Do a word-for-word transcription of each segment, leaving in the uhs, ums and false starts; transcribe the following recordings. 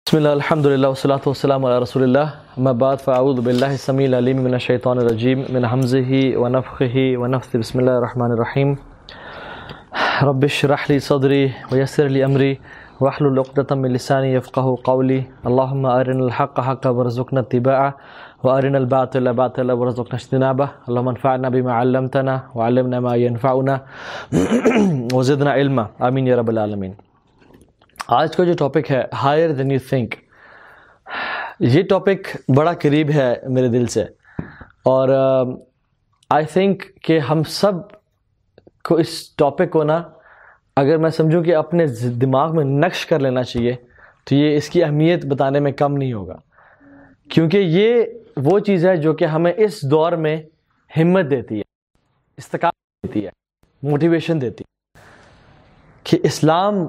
بسم اللہ الحمد للہ والصلاۃ والسلام علی رسول اللہ اما بعد فاعوذ باللہ السمیع العلیم من الشیطان الرجیم من حمزہ ونفخہ ونفثہ بسم اللہ الرحمن الرحیم رب اشرح لی صدری ویسر لی امری واحلل عقدۃ من لسانی یفقہوا قولی اللہم ارنا الحق حقا وارزقنا اتباعہ وارنا الباطل باطلا وارزقنا اجتنابہ اللہم انفعنا بما علمتنا وعلمنا ما ينفعنا وزدنا علما آمین یا رب العالمین۔ آج کا جو ٹاپک ہے ہائر دین یو تھنک، یہ ٹاپک بڑا قریب ہے میرے دل سے، اور آئی uh, تھنک کہ ہم سب کو اس ٹاپک کو نا اگر میں سمجھوں کہ اپنے دماغ میں نقش کر لینا چاہیے تو یہ اس کی اہمیت بتانے میں کم نہیں ہوگا، کیونکہ یہ وہ چیز ہے جو کہ ہمیں اس دور میں ہمت دیتی ہے، استقامت دیتی ہے، موٹیویشن دیتی ہے کہ اسلام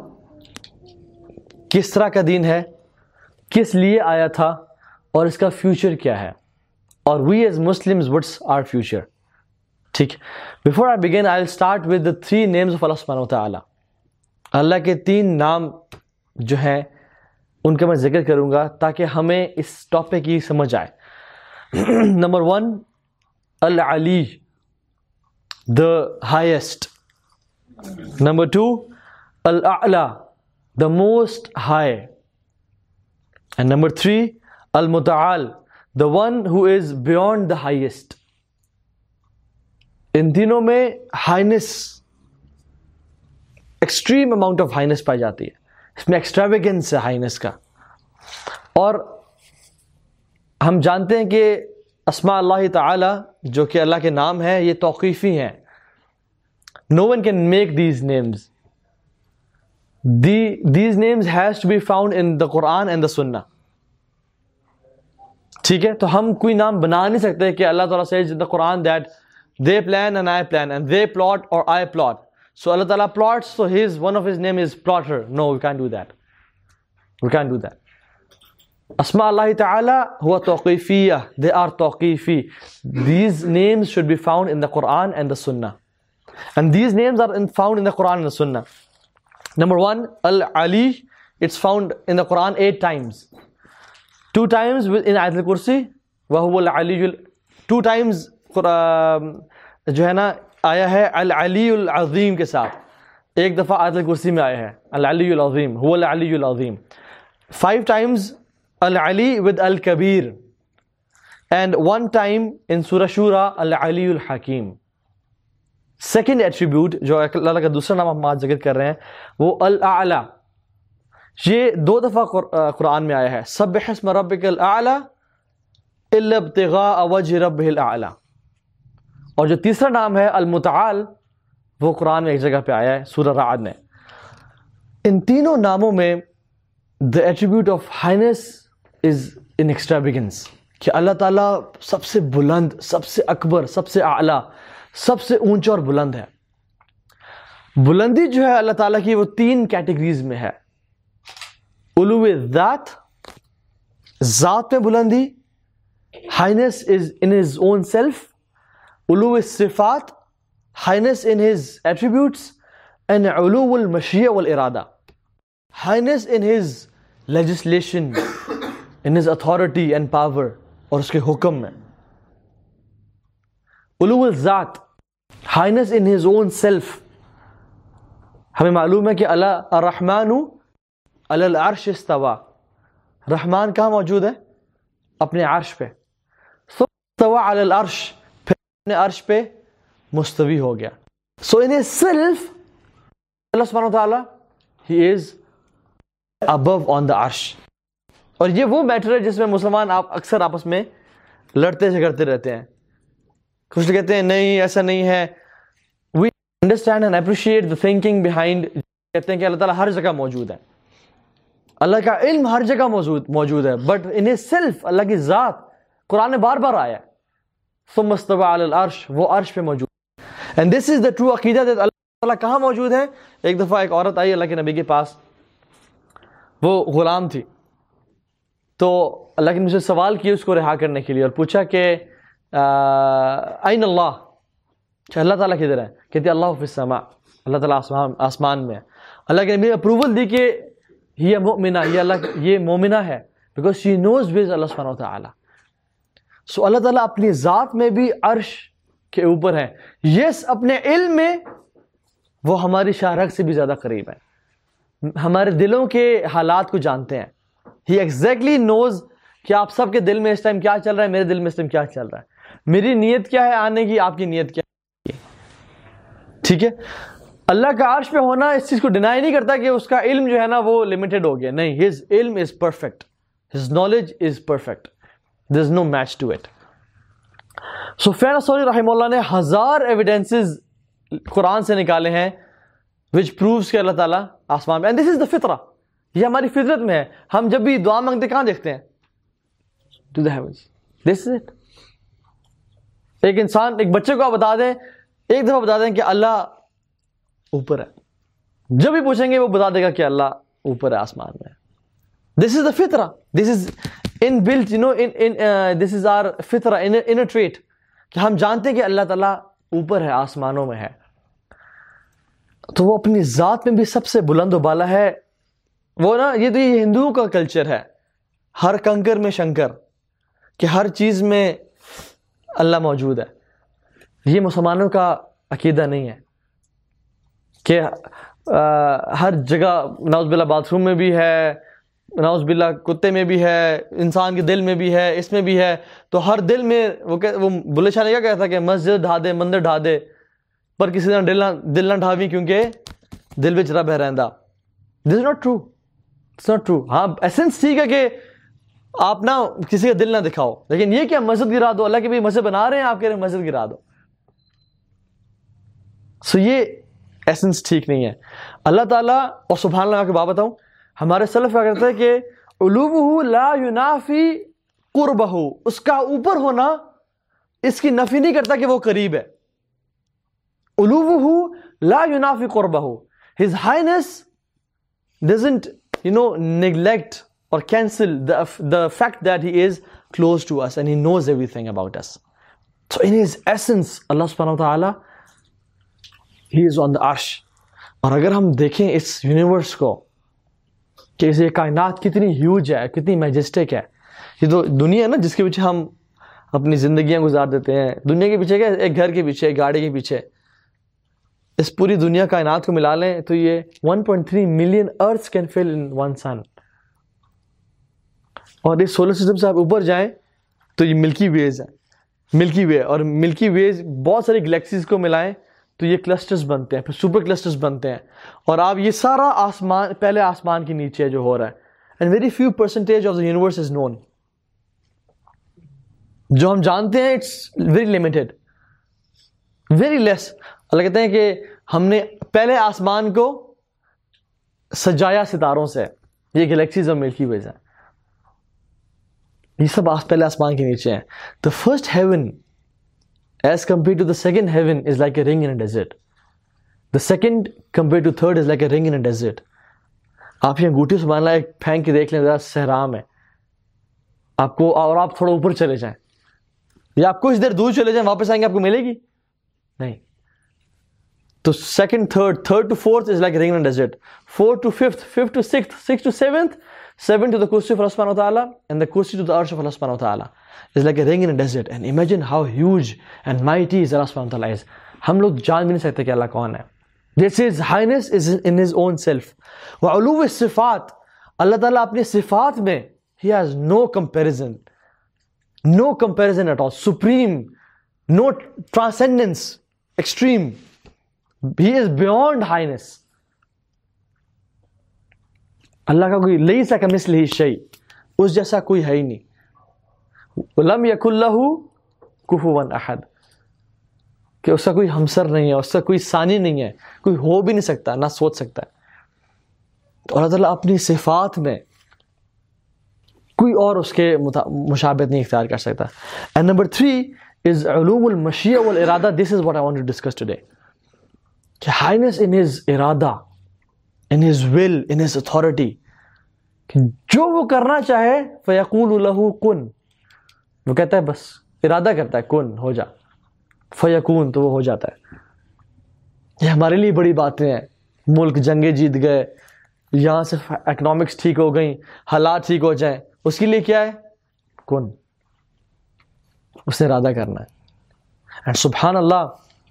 کس طرح کا دین ہے، کس لیے آیا تھا، اور اس کا فیوچر کیا ہے، اور we as Muslims what's our future. ٹھیک، before I begin I will start with the three names of Allah سبحانہ وتعالی۔ اللہ کے تین نام جو ہیں ان کا میں ذکر کروں گا تاکہ ہمیں اس ٹاپک کی سمجھ آئے۔ نمبر ون، العلی، دا ہائیسٹ۔ نمبر ٹو، الاعلی، the most high. And number three, al-muta'al, the one who is beyond the highest. ان تینوں میں highness، extreme amount of highness پائی جاتی ہے، اس میں extravagance ہے highness کا۔ اور ہم جانتے ہیں کہ اسماء اللہ تعالی جو کہ اللہ کے نام ہیں یہ توقیفی ہیں۔ No one can make these names. The, these names has to be found in the Quran and the Sunnah. ٹھیک ہے، تو ہم کوئی نام بنا نہیں سکتے کہ اللہ تعالیٰ says in the Quran that they plan and I plan and they plot or I plot. So Allah Ta'ala plots, so his one of his name is plotter. No, we can't do that. We can't do that. Asma Allah Ta'ala huwa tawqifiyah. They are tawqifi. These names should be found in the Quran and the Sunnah. And these names are in, found in the Quran and the Sunnah. Number one, Al-Ali, it's found in the Quran eight times. Two times in Ayatul Kursi, وَهُوَ الْعَلِيُّ. Two times جو ہے نا آیا ہے العلی العظیم کے ساتھ، ایک دفعہ آیت الکرسی میں آیا ہے العلی العظیم، هو العلی العظیم۔ Five times العلی with Al Kabeer, and one time in Surah Shura العلی الحکیم۔ سیکنڈ ایٹریبیوٹ جو اللہ کا دوسرا نام ہم آج ذکر کر رہے ہیں وہ الاعلی، یہ دو دفعہ قرآن میں آیا ہے، سبح اسم ربک الاعلی الا ابتغاء وجہ ربہ الاعلی۔ اور جو تیسرا نام ہے المتعال وہ قرآن میں ایک جگہ پہ آیا ہے سورہ رعد میں۔ ان تینوں ناموں میں the attribute of highness is in extravagance، کہ اللہ تعالیٰ سب سے بلند، سب سے اکبر، سب سے اعلیٰ، سب سے اونچا اور بلند ہے۔ بلندی جو ہے اللہ تعالیٰ کی وہ تین کیٹیگریز میں ہے، علو ذات، ذات میں بلندی، highness is in his own self, علو الصفات، highness in his attributes, and علو المشیہ والارادہ، highness in his legislation, in his authority and power, اور اس کے حکم میں۔ علو الذات، highness in his own self, ہمیں معلوم ہے کہ اللہ الرحمن علی العرش استوى، رحمان کہاں موجود ہے؟ اپنے عرش پہ، سو استوى علی العرش، پھر اپنے عرش پہ مستوی ہو گیا۔ سو ان سیلف اللہ سبحانہ وتعالی ہی از ابو آن دا عرش۔ اور یہ وہ میٹر ہے جس میں مسلمان آپ اکثر آپس میں لڑتے جھگڑتے رہتے ہیں۔ کچھ کہتے ہیں نہیں ایسا نہیں ہے، we understand and appreciate the thinking behind، کہتے ہیں کہ اللہ تعالیٰ ہر جگہ موجود ہے، اللہ کا علم ہر جگہ موجود موجود ہے، بٹ ان سیلف اللہ کی ذات قرآن میں بار بار آیا ہے ثم استوى علی العرش، وہ عرش پہ موجود ہے۔ and this is the true عقیدہ that اللہ تعالیٰ کہاں موجود ہے۔ ایک دفعہ ایک عورت آئی اللہ کے نبی کے پاس، وہ غلام تھی، تو اللہ کے نبی سے سوال کیا اس کو رہا کرنے کے لیے، اور پوچھا کہ این اللہ، کہ اللہ تعالیٰ کدھر ہے؟ کہتے اللہ فی السماء، اللہ تعالیٰ آسمان آسمان میں ہے۔ اللہ کے نبی نے اپروول دی کہ ہی مؤمنہ، یہ اللہ یہ مومنہ ہے بیکاز شی نوز وز اللہ سبحانہ وتعالی. سو اللہ تعالیٰ اپنی ذات میں بھی عرش کے اوپر ہے. یس اپنے علم میں وہ ہماری شاہ رگ سے بھی زیادہ قریب ہے، ہمارے دلوں کے حالات کو جانتے ہیں. ہی ایگزیکٹلی نوز کہ آپ سب کے دل میں اس ٹائم کیا چل رہا ہے، میرے دل میں اس ٹائم کیا چل رہا ہے، میری نیت کیا ہے آنے کی، آپ کی نیت کیا ہے. ٹھیک ہے. اللہ کا عرش پہ ہونا اس چیز کو ڈینائی نہیں کرتا کہ اس کا علم جو ہے نا وہ لمیٹڈ ہو گیا. نہیں، ہز علم is perfect, his knowledge is perfect, there is no match to it. Sufyan Thawri رحمہ اللہ نے ہزار ایویڈنسز قرآن سے نکالے ہیں which proves کہ اللہ تعالیٰ آسمان میں. and this is the فطرہ، یہ ہماری فطرت میں ہے. ہم جب بھی دعا مانگتے کہاں دیکھتے ہیں؟ to the heavens. this is it. ایک انسان ایک بچے کو آپ بتا دیں، ایک دفعہ بتا دیں کہ اللہ اوپر ہے، جب بھی پوچھیں گے وہ بتا دے گا کہ اللہ اوپر ہے آسمان میں. this is the فطرہ، this is inbuilt, you know, in in uh, this is our فطرہ in in a trait کہ ہم جانتے ہیں کہ اللہ تعالیٰ اوپر ہے، آسمانوں میں ہے. تو وہ اپنی ذات میں بھی سب سے بلند و بالا ہے. وہ نا یہ تو یہ ہندوؤں کا کلچر ہے، ہر کنکر میں شنکر، کہ ہر چیز میں اللہ موجود ہے. یہ مسلمانوں کا عقیدہ نہیں ہے کہ ہر جگہ نعوذ باللہ باتھ روم میں بھی ہے، نعوذ باللہ کتے میں بھی ہے، انسان کے دل میں بھی ہے، اس میں بھی ہے. تو ہر دل میں وہ وہ بلے شاہ نے کیا کہتا کہ مسجد ڈھا دے مندر ڈھا دے پر کسی نے دل نہ دل نہ ڈھاوی کیونکہ دل وچ رب ہے رہندا. This is not true, it's not true. ہاں ایسنس ٹھیک ہے کہ آپ نہ کسی کا دل نہ دکھاؤ، لیکن یہ کیا مسجد گرا دو، اللہ کے بھی مسجد بنا رہے ہیں آپ کہہ رہے ہیں مسجد گرا دو. سو یہ ایسنس ٹھیک نہیں ہے. اللہ تعالیٰ اور سبحان اللہ کے بات بتاؤں، ہمارے سلف کیا کہتے ہیں کہ علوہ لا ینافی قربہ، اس کا اوپر ہونا اس کی نفی نہیں کرتا کہ وہ قریب ہے. علوہ لا ینافی قربہ، his highness doesn't you know neglect or cancel the the fact that he is close to us and he knows everything about us. So in his essence Allah subhanahu wa ta'ala he is on the arsh. اور اگر ہم دیکھیں اس universe کو کہ یہ کائنات کتنی huge ہے، کتنی میجسٹک ہے. یہ تو دنیا ہے نا جس کے پیچھے ہم اپنی زندگیاں گزار دیتے ہیں. دنیا کے پیچھے کیا، ایک گھر کے پیچھے، ایک گاڑی کے پیچھے. اس پوری دنیا کائنات کو ملا لیں تو یہ one point three million earths can fill in one sun. اور اس سولر سسٹم سے آپ اوپر جائیں تو یہ ملکی ویز ہے، ملکی وے. اور ملکی ویز بہت ساری گلیکسیز کو ملائیں تو یہ کلسٹرز بنتے ہیں، پھر سپر کلسٹرز بنتے ہیں. اور آپ یہ سارا آسمان پہلے آسمان کے نیچے جو ہو رہا ہے. And very few percentage of the universe is known. جو ہم جانتے ہیں it's very limited, very less. Allah کہتے ہیں کہ ہم نے پہلے آسمان کو سجایا ستاروں سے. یہ گلیکسیز اور ملکی ویز ہیں، یہ سب پہلے آسمان کے نیچے ہیں. The first heaven as compared to the second heaven is like a ring in a desert. The second compared to third is like a ring in a desert. آپ یہ انگوٹھی سبحان اللہ ایک پھینک کے دیکھ لیں ذرا صحرا میں آپ کو، اور آپ تھوڑا اوپر چلے جائیں یا آپ کچھ دیر دور چلے جائیں واپس آئیں گے آپ کو ملے گی نہیں. تو second third third to fourth is like ring in desert, fourth to fifth fifth to sixth six to seventh seven to the kursi of Allah subhanahu wa ta'ala and the kursi to the arsh of Allah subhanahu wa ta'ala is like a ring in a desert. And imagine how huge and mighty is Allah subhanahu wa ta'ala is. ہم لوگ جان بھی نہیں سکتے کہ اللہ کون ہے. This is highness is in his own self. وعلو الصفات، اللہ تعالیٰ اپنے صفات میں he has no comparison, no comparison at all, supreme, no transcendence, extreme. He is beyond highness. اللہ کا کوئی لیس کمثلہ شیء، اس جیسا کوئی ہے ہی نہیں. لم یکن لہ کفوا احد، کہ اس کا کوئی ہمسر نہیں ہے، اس کا کوئی ثانی نہیں ہے، کوئی ہو بھی نہیں سکتا، نہ سوچ سکتا ہے. تو اللہ تعالیٰ اپنی صفات میں کوئی اور اس کے مشابہت نہیں اختیار کر سکتا. اینڈ نمبر تھری از علوم المشیہ والارادہ. This is what I want to discuss today, کہ ہائنس ان ہز ارادہ، in his will, in his authority، کہ جو وہ کرنا چاہے فیقول لہ کن، وہ کہتا ہے بس ارادہ کرتا ہے کن ہو جا، فیکون تو وہ ہو جاتا ہے. یہ ہمارے لیے بڑی باتیں ہیں. ملک جنگیں جیت گئے، یہاں سے اکنامکس ٹھیک ہو گئیں, حالات ٹھیک ہو جائیں, اس کے لیے کیا ہے؟ کن, اس نے ارادہ کرنا ہے. اینڈ سبحان اللہ,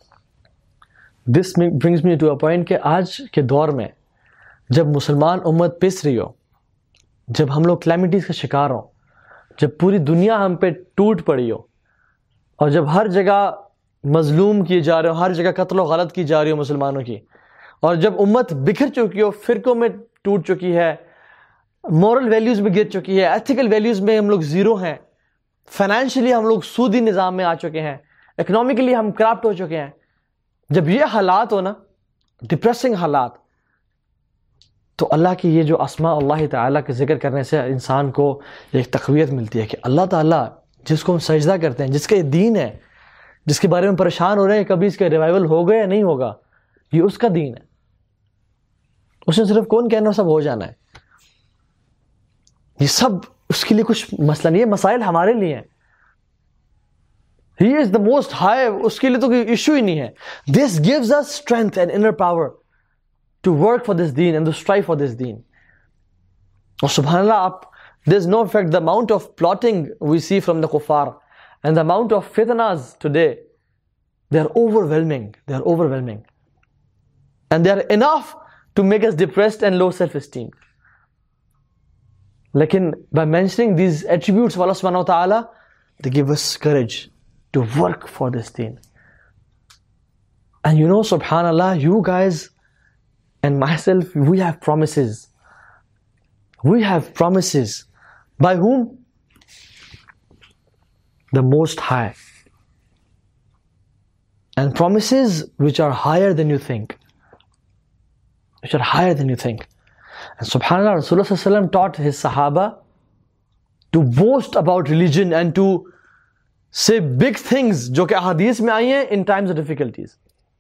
this brings me to a point کہ آج کے دور میں جب مسلمان امت پس رہی ہو, جب ہم لوگ کلیمٹیز کا شکار ہوں, جب پوری دنیا ہم پہ ٹوٹ پڑی ہو, اور جب ہر جگہ مظلوم کیے جا رہے ہو, ہر جگہ قتل و غارت کی جا رہی ہو مسلمانوں کی, اور جب امت بکھر چکی ہو, فرقوں میں ٹوٹ چکی ہے, مورل ویلیوز میں گر چکی ہے, ایتھیکل ویلیوز میں ہم لوگ زیرو ہیں, فائنینشلی ہم لوگ سودی نظام میں آ چکے ہیں, اکنامکلی ہم کرپٹ ہو چکے ہیں, جب یہ حالات ہو نا, ڈپریسنگ حالات, تو اللہ کی یہ جو اسماء اللہ تعالیٰ کے ذکر کرنے سے انسان کو ایک تقویت ملتی ہے کہ اللہ تعالیٰ جس کو ہم سجدہ کرتے ہیں, جس کا یہ دین ہے, جس کے بارے میں پریشان ہو رہے ہیں کبھی اس کا ریوائول ہوگا یا نہیں ہوگا, یہ اس کا دین ہے. اس نے صرف کون کہنا سب ہو جانا ہے, یہ سب اس کے لیے کچھ مسئلہ نہیں ہے, مسائل ہمارے لیے ہیں. He is the most high, اس کے لیے تو کوئی ایشو ہی نہیں ہے. This gives us strength and inner power to work for this deen and to strive for this deen. اور سبحان اللہ, آپ there's no effect, the amount of plotting we see from the kuffar and the amount of fitnas today, they are overwhelming, they are overwhelming. And they are enough to make us depressed and low self-esteem. Lekin by mentioning these attributes of Allah subhanahu wa ta'ala, they give us courage to work for this deen. And you know, subhanallah, you guys and myself, we have promises. We have promises. By whom? The Most High. And promises which are higher than you think. Which are higher than you think. And subhanallah, Rasulullah sallallahu alaihi wasallam taught his Sahaba to boast about religion and to say big things جو کہ احادیث میں آئی ہیں in times of difficulties,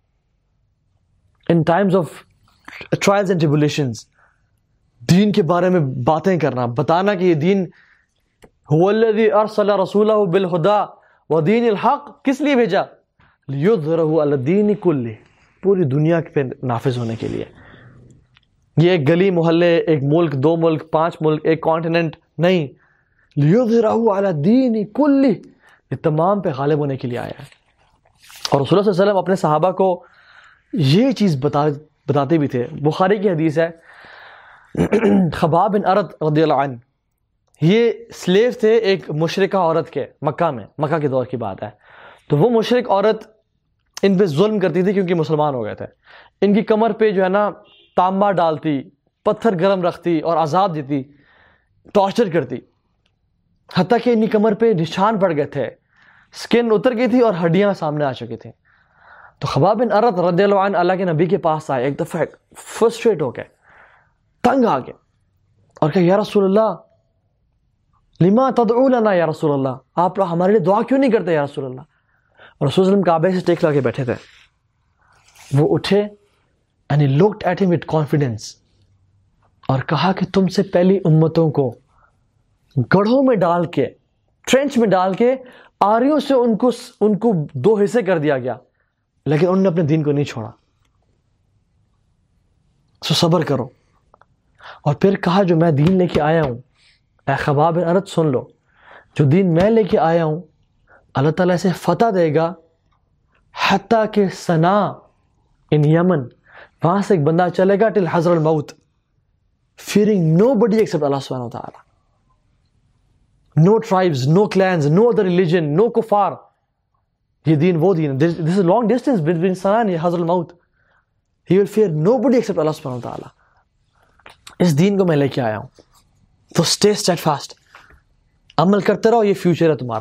in times of trials and tribulations. دین کے بارے میں باتیں کرنا, بتانا کہ یہ دین هو الذي ارسل رسوله بالهدى ودين الحق, کس لیے بھیجا؟ ليظهره على الدين كله, پوری دنیا پہ نافذ ہونے کے لیے. یہ ایک گلی محلے, ایک ملک, دو ملک, پانچ ملک, ایک کانٹیننٹ نہیں, ليظهره على الدين كله, یہ تمام پہ غالب ہونے کے لیے آیا ہے. اور رسول اللہ صلی اللہ علیہ وسلم اپنے صحابہ کو یہ چیز بتا بتاتے بھی تھے. بخاری کی حدیث ہے, خباب بن ارد رضی اللہ عنہ, یہ سلیو تھے ایک مشرکہ عورت کے, مکہ میں, مکہ کے دور کی بات ہے. تو وہ مشرک عورت ان پہ ظلم کرتی تھی کیونکہ مسلمان ہو گئے تھے. ان کی کمر پہ جو ہے نا تانبا ڈالتی, پتھر گرم رکھتی اور عذاب دیتی, ٹارچر کرتی, حتیٰ کہ ان کی کمر پہ نشان پڑ گئے تھے, سکن اتر گئی تھی اور ہڈیاں سامنے آ چکی تھیں. تو خباب بن ارد رضی اللہ عنہ اللہ کے نبی کے پاس آئے, ایک دفعہ فرسٹریٹ ہو گئے, تنگ آ گئے, اور کہ یا رسول اللہ لما تدعو لنا یا رسول اللہ, آپ ہمارے لیے دعا کیوں نہیں کرتے یا رسول اللہ. اور رسول اللہ کعبے سے ٹیک لا کے بیٹھے تھے. وہ اٹھے and he looked at him with confidence, اور کہا کہ تم سے پہلی امتوں کو گڑھوں میں ڈال کے, ٹرینچ میں ڈال کے, آریوں سے ان کو ان کو دو حصے کر دیا گیا, لیکن انہوں نے اپنے دین کو نہیں چھوڑا. سو صبر کرو. اور پھر کہا جو میں دین لے کے آیا ہوں, اے خباب بن ارد سن لو, جو دین میں لے کے آیا ہوں اللہ تعالیٰ اسے فتح دے گا, حتیٰ کہ سنا ان یمن, وہاں سے ایک بندہ چلے گا ٹل حضر الموت, fearing nobody except Allah subhanahu wa ta'ala. No tribes, no clans, no other religion, no kuffar. یہ دین وہ دین ہے. This is a long distance between Sana and Hazr al-Maut. He will fear nobody except Allah subhanahu wa ta'ala. اس دین کو میں لے کے آیا ہوں, تو stay steadfast, عمل کرتے رہو, یہ فیوچر ہے تمہارا.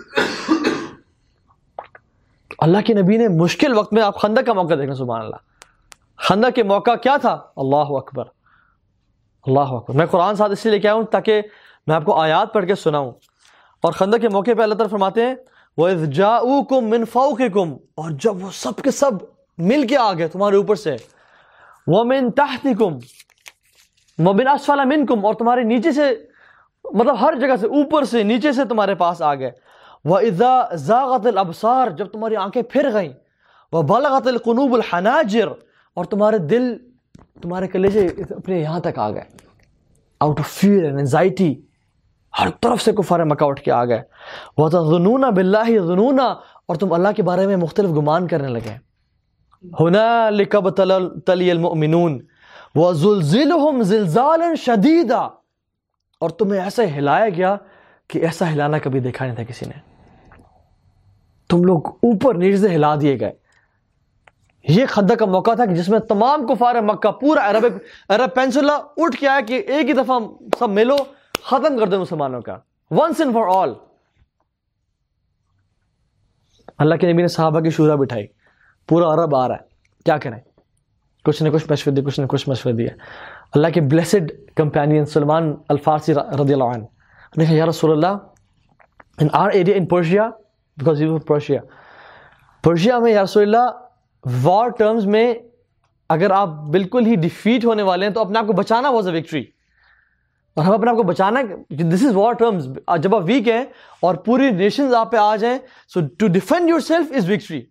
اللہ کے نبی نے مشکل وقت میں, آپ خندق کا موقع دیکھنا, سبحان اللہ, خندق کے موقع کیا تھا؟ اللہ اکبر, اللہ اکبر. میں قرآن ساتھ اس لیے لے کے آیا ہوں تاکہ میں آپ کو آیات پڑھ کے سناؤں. اور خندق کے موقع پہ اللہ تعالیٰ فرماتے ہیں وَإِذْ جَاءُوكُم مِّن فَوْقِكُم, اور جب وہ سب کے سب مل کے آ گئے تمہارے اوپر سے, وَمِن تَحْتِكُم وَمِنْ أَسْفَلَ مِنْكُم, اور تمہارے نیچے سے, مطلب ہر جگہ سے, اوپر سے نیچے سے تمہارے پاس آ گئے. وَإِذَا زَاغَتِ الْأَبْصَارُ, جب تمہاری آنکھیں پھر گئیں, وَبَلَغَتِ الْقُلُوبُ الْحَنَاجِرَ, اور تمہارے دل تمہارے کلیجے اپنے یہاں تک آ گئے. Out of fear and anxiety ہر طرف سے کفار مکہ اٹھ کے آ گئے. وَتَظُنُّونَ بِاللَّهِ ظُنُونًا, اور تم اللہ کے بارے میں مختلف گمان کرنے لگے. هُنَالِكَ ابْتُلِيَ الْمُؤْمِنُونَ وَزُلْزِلُهُمْ زِلْزَالًا شَدِيدًا, اور تمہیں ایسا ہلایا گیا کہ ایسا ہلانا کبھی دیکھا نہیں تھا کسی نے. تم لوگ اوپر نیچے سے ہلا دیے گئے. یہ خندق کا موقع تھا کہ جس میں تمام کفار مکہ, پورا عرب عرب پینسولا اٹھ کے آیا کہ ایک ہی دفعہ سب ملو, ختم کر دو مسلمانوں کا, once and for all. Allah کے نبی نے صحابہ کی شورا بٹھائی, پورا عرب آ رہا ہے, کیا کریں, کچھ نہ کچھ مشورے دیے, کچھ نہ کچھ مشورے دیے. اللہ کے بلیسڈ کمپینین سلمان الفارسی رضی اللہ عنہ نے کہا, یا رسول اللہ, in our area in Persia, because you Persia, Persia میں یا رسول اللہ وار ٹرمز میں اگر آپ بالکل ہی ڈیفیٹ ہونے والے ہیں تو اپنے آپ کو بچانا واز اے وکٹری, اور ہم اپنے آپ کو بچانا, دس از وار ٹرمز, جب آپ ویک ہیں اور پوری نیشنز آپ پہ آ جائیں, so to defend yourself is victory.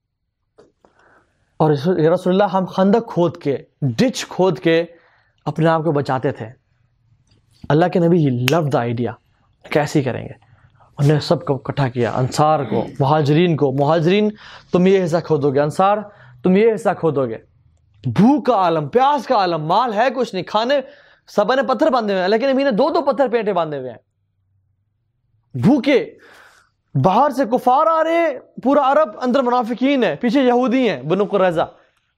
اور یا رسول اللہ ہم خندق کھود کے, ڈچ کھود کے اپنے آپ کو بچاتے تھے. اللہ کے نبی ہی لو دا آئیڈیا, کیسے کریں گے. انہوں نے سب کو اکٹھا کیا, انصار کو, مہاجرین کو. مہاجرین تم یہ حصہ کھودو گے, انصار تم یہ حصہ کھودو گے. بھوک کا عالم, پیاس کا عالم, مال ہے کچھ نہیں, کھانے سب نے پتھر باندھے ہوئے ہیں, لیکن نبی نے دو دو پتھر پیٹے باندھے ہوئے ہیں. بھوکے, باہر سے کفار آ رہے ہیں, پورا عرب اندر منافقین ہے, پیچھے یہودی ہیں بنو قریظہ.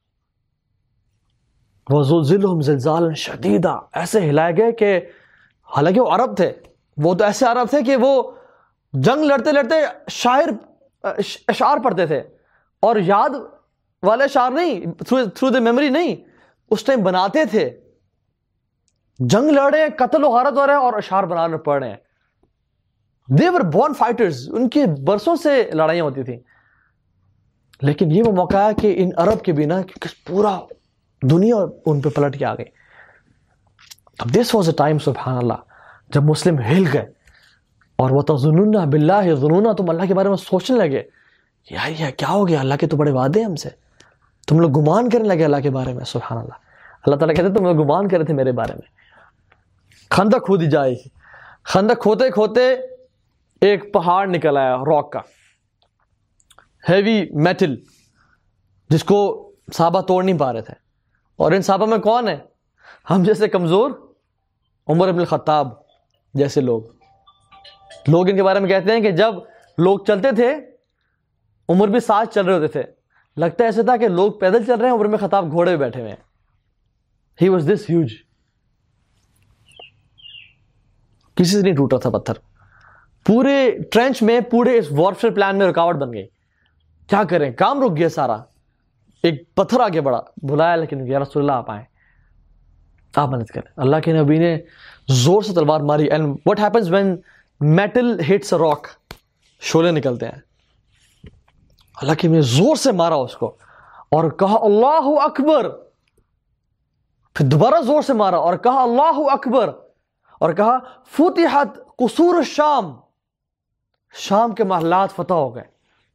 وَزُلْزِلُهُمْ زِلْزَالًا شَدِيدًا, ایسے ہلائے گئے کہ حالانکہ وہ عرب تھے, وہ تو ایسے عرب تھے کہ وہ جنگ لڑتے لڑتے شاعر اشعار پڑھتے تھے, اور یاد والے اشعار نہیں, تھرو دی میموری نہیں, اس ٹائم بناتے تھے. جنگ لڑ رہے ہیں, قتل و غارت ہو رہے ہیں, اور اشعار بنا کر پڑھ رہے ہیں. They were born fighters, ان کی برسوں سے لڑائیاں ہوتی تھیں. لیکن یہ وہ موقع ہے کہ ان عرب کے بنا پورا دنیا ان پہ پلٹ کے آ گئی. اب دس واز اے ٹائم سبحان اللہ جب مسلم ہل گئے, اور وَتَظُنُّونَ بِاللَّهِ ظُنُونًا, تم اللہ کے بارے میں سوچنے لگے, یار یہ کیا ہو گیا, اللہ کے تو بڑے وعدے ہم سے, تم لوگ گمان کرنے لگے اللہ کے بارے میں. سبحان اللہ, اللہ تعالیٰ کہتے تم لوگ گمان کر رہے تھے میرے بارے میں. خندق کھودی جائے گی, خندق کھوتے کھوتے ایک پہاڑ نکل آیا راک کا, ہیوی میٹل, جس کو صحابہ توڑ نہیں پا رہے تھے. اور ان صحابہ میں کون ہے, ہم جیسے کمزور, عمر بن الخطاب جیسے لوگ. لوگ ان کے بارے میں کہتے ہیں کہ جب لوگ چلتے تھے عمر بھی ساتھ چل رہے ہوتے تھے, لگتا ایسا تھا کہ لوگ پیدل چل رہے ہیں, عمر بن الخطاب گھوڑے پہ بیٹھے ہوئے ہیں. He was this huge. کسی سے نہیں ٹوٹا تھا پتھر. پورے ٹرینچ میں, پورے اس وارفیئر پلان میں رکاوٹ بن گئی. کیا کریں, کام رک گیا سارا. ایک پتھر آگے بڑھا, بلایا, لیکن یا رسول اللہ آپ آئیں, آپ مدد کریں. اللہ کے نبی نے زور سے تلوار ماری. And what happens when metal hits a rock, شعلے نکلتے ہیں. اللہ کے نبی نے زور سے مارا اس کو اور کہا اللہ اکبر. پھر دوبارہ زور سے مارا اور کہا اللہ اکبر, اور کہا فتحت قصور الشام, شام کے محلات فتح ہو گئے.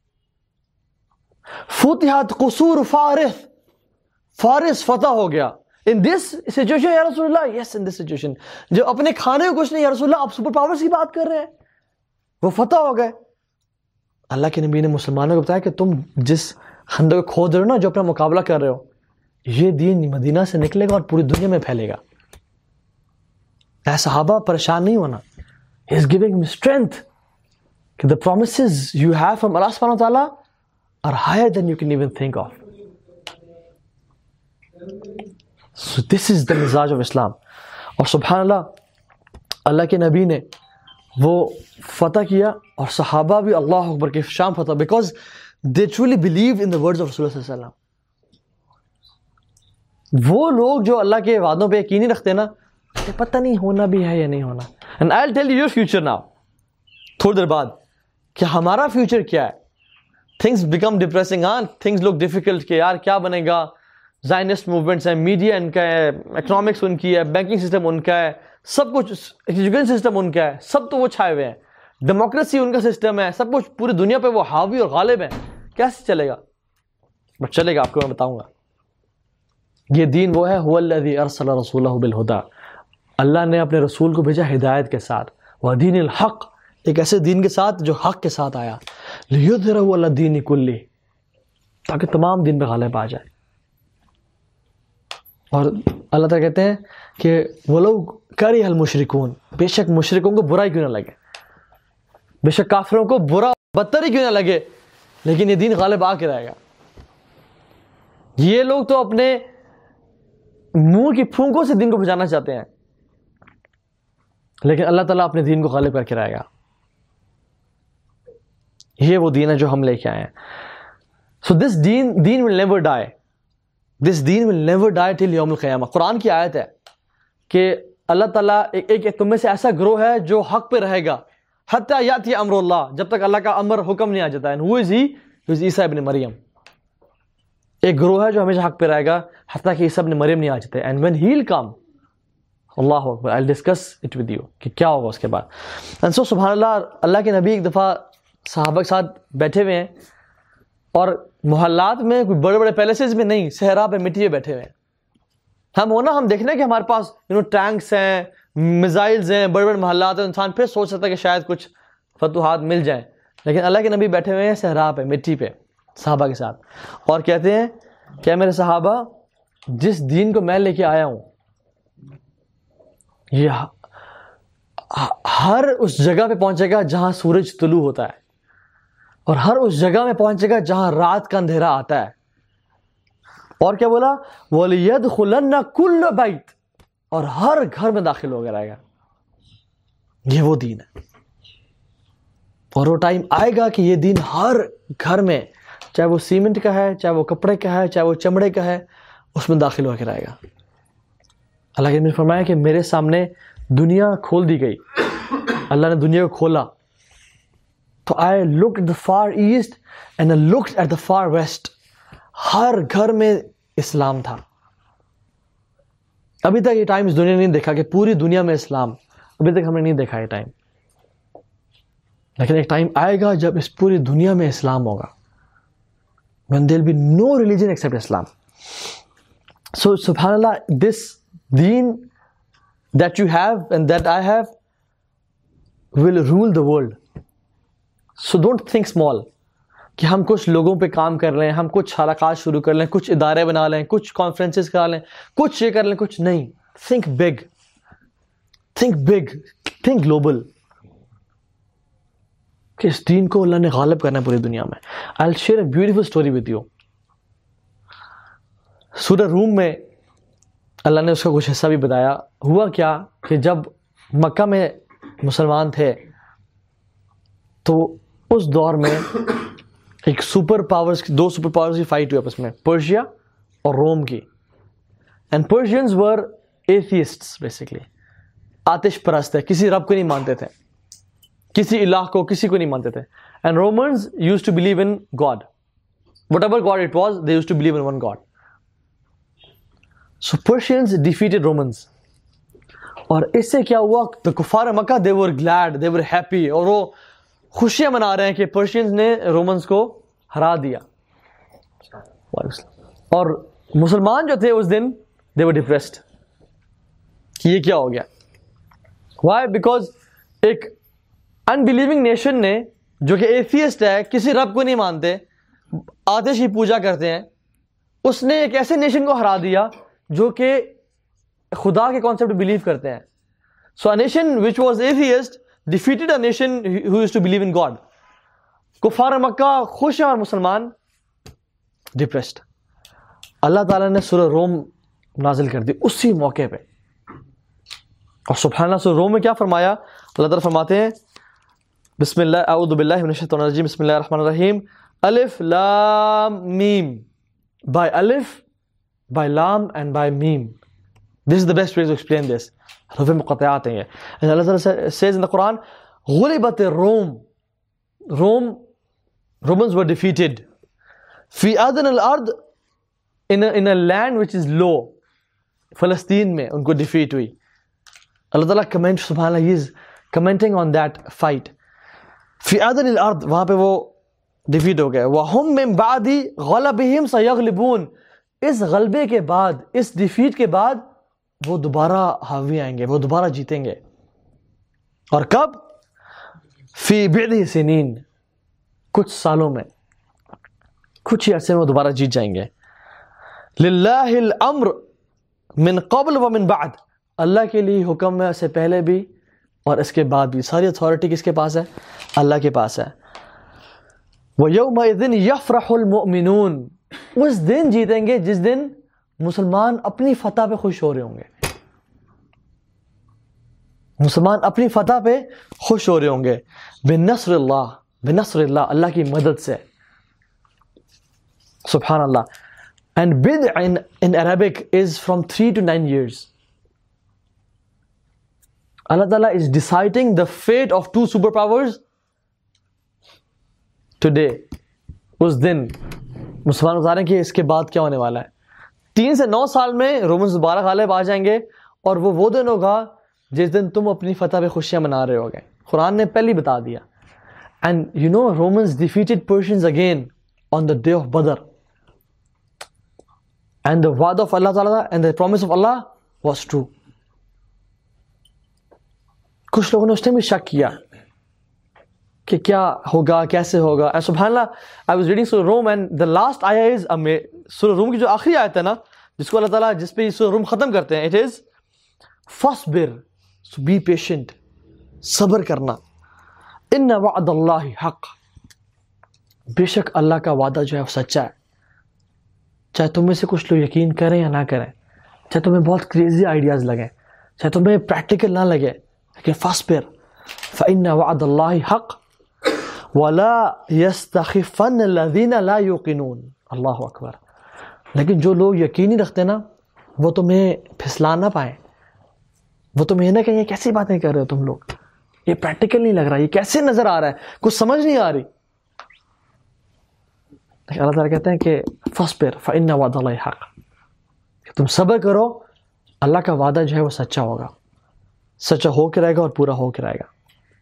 فتحت قصور فارس, فارس فتح ہو گیا. ان دس سچویشن یا رسول اللہ, یس ان دس سچویشن, جو اپنے کھانے کو کچھ نہیں, یا رسول اللہ آپ سپر پاورز کی بات کر رہے ہیں, وہ فتح ہو گئے. اللہ کے نبی نے مسلمانوں کو بتایا کہ تم جس خندق کو کھود رہے ہو نا, جو اپنا مقابلہ کر رہے ہو, یہ دین مدینہ سے نکلے گا اور پوری دنیا میں پھیلے گا. اے صحابہ پریشان نہیں ہونا. He is giving me strength. کہ the promises you have from Allah subhanahu wa ta'ala are higher than you can even think of. So this is the mizaj of Islam. اور سبحان اللہ اللہ کے نبی نے وہ فتح کیا, اور صحابہ بھی اللہ اکبر کے شام فتح, because they truly believed in the words of Rasulullah صلی اللہ علیہ وسلم. وہ لوگ جو اللہ کے وعدوں پہ یقین رکھتے ہیں نا, پتہ نہیں ہونا بھی ہے یا نہیں ہونا. And I'll tell you your future now. تھوڑی دیر بعد کہ ہمارا فیوچر کیا ہے. Things become depressing, ہاں, things look difficult کہ یار کیا بنے گا. زائنسٹ موومنٹس ہیں, میڈیا ان کا ہے, اکنامکس ان کی ہے, بینکنگ سسٹم ان کا ہے, سب کچھ, ایجوکیشن سسٹم ان کا ہے, سب تو وہ چھائے ہوئے ہیں. ڈیموکریسی ان کا سسٹم ہے, سب کچھ پوری دنیا پہ وہ حاوی اور غالب ہیں. کیسے چلے گا؟ بٹ چلے گا, آپ کو میں بتاؤں گا. یہ دین وہ ہے هو الذی ارسل رسولہ بالہدی، اللہ نے اپنے رسول کو بھیجا ہدایت کے ساتھ، ودین الحق، ایک ایسے دین کے ساتھ جو حق کے ساتھ آیا، لیظہرہ علی الدین کلہ، تاکہ تمام دین پہ غالب آ جائے. اور اللہ تعالیٰ کہتے ہیں کہ وَلَوْ کَرِہَ الْمُشْرِكُونَ، بے شک مشرکوں کو برا ہی کیوں نہ لگے، بے شک کافروں کو برا بدتر ہی کیوں نہ لگے، لیکن یہ دین غالب آ کے رہے گا. یہ لوگ تو اپنے منہ کی پھونکوں سے دین کو بچانا چاہتے ہیں، لیکن اللہ تعالیٰ اپنے دین کو غالب کر کے رہے گا. یہ وہ دین ہے جو ہم لے کے آئے ہیں. سو دس دین دین will never dye, this then will never ڈائی ٹل یوم القیامہ. قرآن کی آیت ہے کہ اللہ تعالیٰ ایک, ایک تم میں سے ایسا گروہ ہے جو حق پہ رہے گا حتیٰ یاتی امر اللہ، جب تک اللہ کا امر حکم نہیں آ جاتا ہے. who is he? He is عیسیٰ ابن مریم. ایک گروہ ہے جو ہمیشہ حق پہ رہے گا حتیٰ کہ عیسیٰ ابن مریم نہیں آ جاتے. and when he'll come، Allah Akbar, I'll discuss it with you کہ کیا ہوگا اس کے بعد. and so سبحان اللہ، اللہ کے نبی ایک دفعہ صحابہ کے ساتھ بیٹھے ہوئے ہیں اور محلات میں کوئی بڑے بڑے پیلیسز میں نہیں، صحرا پہ مٹی پہ بیٹھے ہوئے ہیں. ہم ہونا ہم دیکھنے کہ ہمارے پاس یو نو ٹینکس ہیں، میزائلز ہیں، بڑے بڑے محلات ہیں، انسان پھر سوچ سکتا ہے کہ شاید کچھ فتوحات مل جائیں، لیکن اللہ کے نبی بیٹھے ہوئے ہیں صحرا پہ مٹی پہ صحابہ کے ساتھ، اور کہتے ہیں کہ میرے صحابہ، جس دین کو میں لے کے آیا ہوں یہ ہر اس جگہ پہ پہنچے گا جہاں سورج طلوع ہوتا ہے، اور ہر اس جگہ میں پہنچے گا جہاں رات کا اندھیرا آتا ہے. اور کیا بولا؟ وَلِيَدْخُلَنَّ كُلَّ بَيْتٍ، اور ہر گھر میں داخل ہو کر آئے گا. یہ وہ دین ہے، اور وہ ٹائم آئے گا کہ یہ دین ہر گھر میں، چاہے وہ سیمنٹ کا ہے، چاہے وہ کپڑے کا ہے، چاہے وہ چمڑے کا ہے، اس میں داخل ہو کر آئے گا. اللہ کے نے فرمایا کہ میرے سامنے دنیا کھول دی گئی، اللہ نے دنیا کو کھولا، تو I looked at the far east and I looked at the far west. ہر گھر میں اسلام تھا. ابھی تک یہ ٹائم اس دنیا نے نہیں دیکھا کہ پوری دنیا میں اسلام، ابھی تک ہم نے نہیں دیکھا یہ ٹائم، لیکن ایک ٹائم آئے گا جب اس پوری دنیا میں اسلام ہوگا. when there will be no religion except Islam. So subhanallah, this deen that you have and that I have will rule the world. So don't think small کہ ہم کچھ لوگوں پہ کام کر رہے ہیں، ہم کچھ حلقات شروع کر لیں، کچھ ادارے بنا لیں، کچھ کانفرنسز کرا لیں، کچھ یہ کر لیں، کچھ نہیں. think big, think big, think global. کہ اس دین کو اللہ نے غالب کرنا ہے پوری دنیا میں. I'll share a beautiful story with you. سورہ روم میں اللہ نے اس کا کچھ حصہ بھی بتایا. ہوا کیا کہ جب مکہ میں مسلمان تھے تو اس دور میں ایک سپر پاورز، دو سپر پاورز کی فائٹ ہوئی آپس میں، پرشیا اور روم کی. And Persians were atheists, basically آتش پرست ہے، کسی رب کو نہیں مانتے تھے، کسی الہ کو، کسی کو نہیں مانتے تھے. And Romans used to believe in God, whatever God it was, they used to believe in one God. So Persians defeated Romans, اور اس سے کیا ہوا، دا کفار مکہ دے ور گلیڈ، دے ور ہیپی، اور وہ خوشیاں منا رہے ہیں کہ پرشینز نے رومنز کو ہرا دیا. اور مسلمان جو تھے اس دن دے ور ڈپریسڈ کہ یہ کیا ہو گیا. وائی؟ بیکاز ایک انبیلیونگ نیشن نے، جو کہ ایتھیسٹ ہے، کسی رب کو نہیں مانتے، آتش کی پوجا کرتے ہیں، اس نے ایک ایسے نیشن کو ہرا دیا جو کہ خدا کے کانسیپٹ بلیو کرتے ہیں. سو a nation which was atheist defeated a nation who used to believe in God. کفار مکہ خوش ہیں اور مسلمان ڈپریسڈ. اللہ تعالیٰ نے سورہ روم نازل کر دی اسی موقع پہ، اور سبحان اللہ سورہ روم میں کیا فرمایا؟ اللہ تعالیٰ فرماتے ہیں بسم اللہ، اعوذ باللہ من الشیطان الرجیم، بسم اللہ الرحمن الرحیم، الف لام میم، by alif, by lam and by meme. This is the best way to explain this. حروف مقطعات ہیں یہ. And Allah Ta'ala says in the Quran, غُلِبَتِ الروم، Rome, Romans were defeated. فی ادنى الارض، in a, in a land which is low. فلسطین میں ان کو defeat ہوئی. اللہ تعالیٰ کمنٹ، سبحان اللہ، he is commenting on that fight. فی ادنى الارض، وہاں پہ وہ ڈیفیٹ ہو گئے. وَهُمْ مِنْ بَعْدِ غَلَبِهِمْ سَيَغْلِبُونَ، اس غلبے کے بعد, اس ڈیفیٹ کے بعد وہ دوبارہ حاوی آئیں گے, وہ دوبارہ جیتیں گے. اور کب؟ فی بضع سنین, کچھ سالوں میں, کچھ ہی عرصے میں وہ دوبارہ جیت جائیں گے. للہ الامر من قبل ومن بعد, اللہ کے لیے حکم ہے, اس سے پہلے بھی اور اس کے بعد بھی. ساری اتھارٹی کس کے پاس ہے؟ اللہ کے پاس ہے. وَيَوْمَئِذٍ يَفْرَحُ الْمُؤْمِنُونَ, اس دن جیتیں گے جس دن مسلمان اپنی فتح پہ خوش ہو رہے ہوں گے. مسلمان اپنی فتح پہ خوش ہو رہے ہوں گے. بِنَصْرِ اللَّهِ, بِنَصْرِ اللَّهِ, اللہ کی مدد سے. سبحان اللہ. And bid'a in, in Arabic is from three to nine years. Allah Ta'ala is deciding the fate of two superpowers today. اس دن مسلمان بتا رہے ہیں کہ اس کے بعد کیا ہونے والا ہے. تین سے نو سال میں رومنز دوبارہ غالب آ جائیں گے, اور وہ وہ دن ہوگا جس دن تم اپنی فتح پہ خوشیاں منا رہے ہوگے. قرآن نے پہلے بتا دیا. And you know Romans defeated Persians again on the day of Badr. And the word of Allah Ta'ala and the promise of Allah was true. کچھ لوگوں نے اس نے بھی شک کیا کہ کیا ہوگا, کیسے ہوگا. And سبحان اللہ, I was reading Surah Rum and the last ayah is Surah Rum کی جو آخری آیت ہے نا, جس کو اللہ تعالیٰ جس پہ Surah Rum ختم کرتے ہیں, it is فَاصْبِرْ, so be patient, صبر کرنا. إِنَّ وَعْدَ اللَّهِ حَقٌّ, بے شک اللہ کا وعدہ جو ہے وہ سچا ہے. چاہے تم میں سے کچھ لوگ یقین کریں یا نہ کریں, چاہے تمہیں بہت کریزی آئیڈیاز لگیں, چاہے تمہیں پریکٹیکل نہ لگے, لیکن فاصبر فإن وعد اللہ حق ولا يستخفن الذین لا یوقنون. اللہ اکبر. لیکن جو لوگ یقینی رکھتے نا, وہ تمہیں پھسلا نہ پائیں, وہ تمہیں نہ کہیں یہ کیسی باتیں کر رہے ہو تم لوگ, یہ پریکٹیکل نہیں لگ رہا, یہ کیسے نظر آ رہا ہے, کچھ سمجھ نہیں آ رہی. اللہ تعالیٰ کہتے ہیں کہ فاصبر فإن وعد اللہ حق, کہ تم صبر کرو, اللہ کا وعدہ جو ہے وہ سچا ہوگا, سچا ہو کے رہے گا اور پورا ہو کے رہے گا.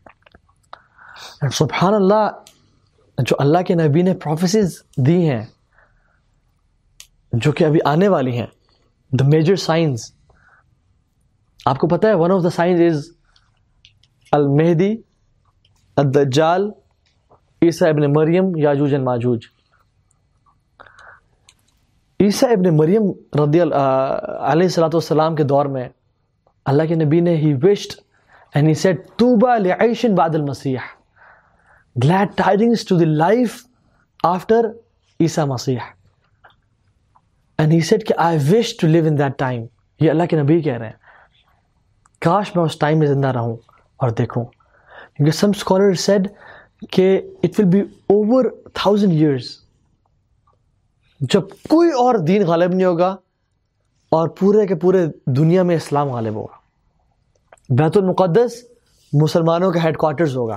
سبحان اللہ, جو اللہ کے نبی نے پروفیسیز دی ہیں جو کہ ابھی آنے والی ہیں, the major signs, آپ کو پتہ ہے one of the signs is المہدی, الدجال, عیسیٰ ابن مریم, یاجوج و ماجوج. عیسیٰ ابن مریم رضی اللہ علیہ الصلوۃ والسلام کے دور میں اللہ کے نبی نے he wished and he said طوبى لعيش بعد المسیح, glad tidings to the life after عیسیٰ مسیح. and he said کہ I wish to live in that time. یہ اللہ کے نبی کہہ رہے ہیں, کاش میں اس ٹائم میں زندہ رہوں اور دیکھوں. کیونکہ some scholars said کہ it will be over thousand years, جب کوئی اور دین غالب نہیں ہوگا اور پورے کے پورے دنیا میں اسلام غالب ہوگا. بیت المقدس مسلمانوں کا ہیڈ کوارٹرز ہوگا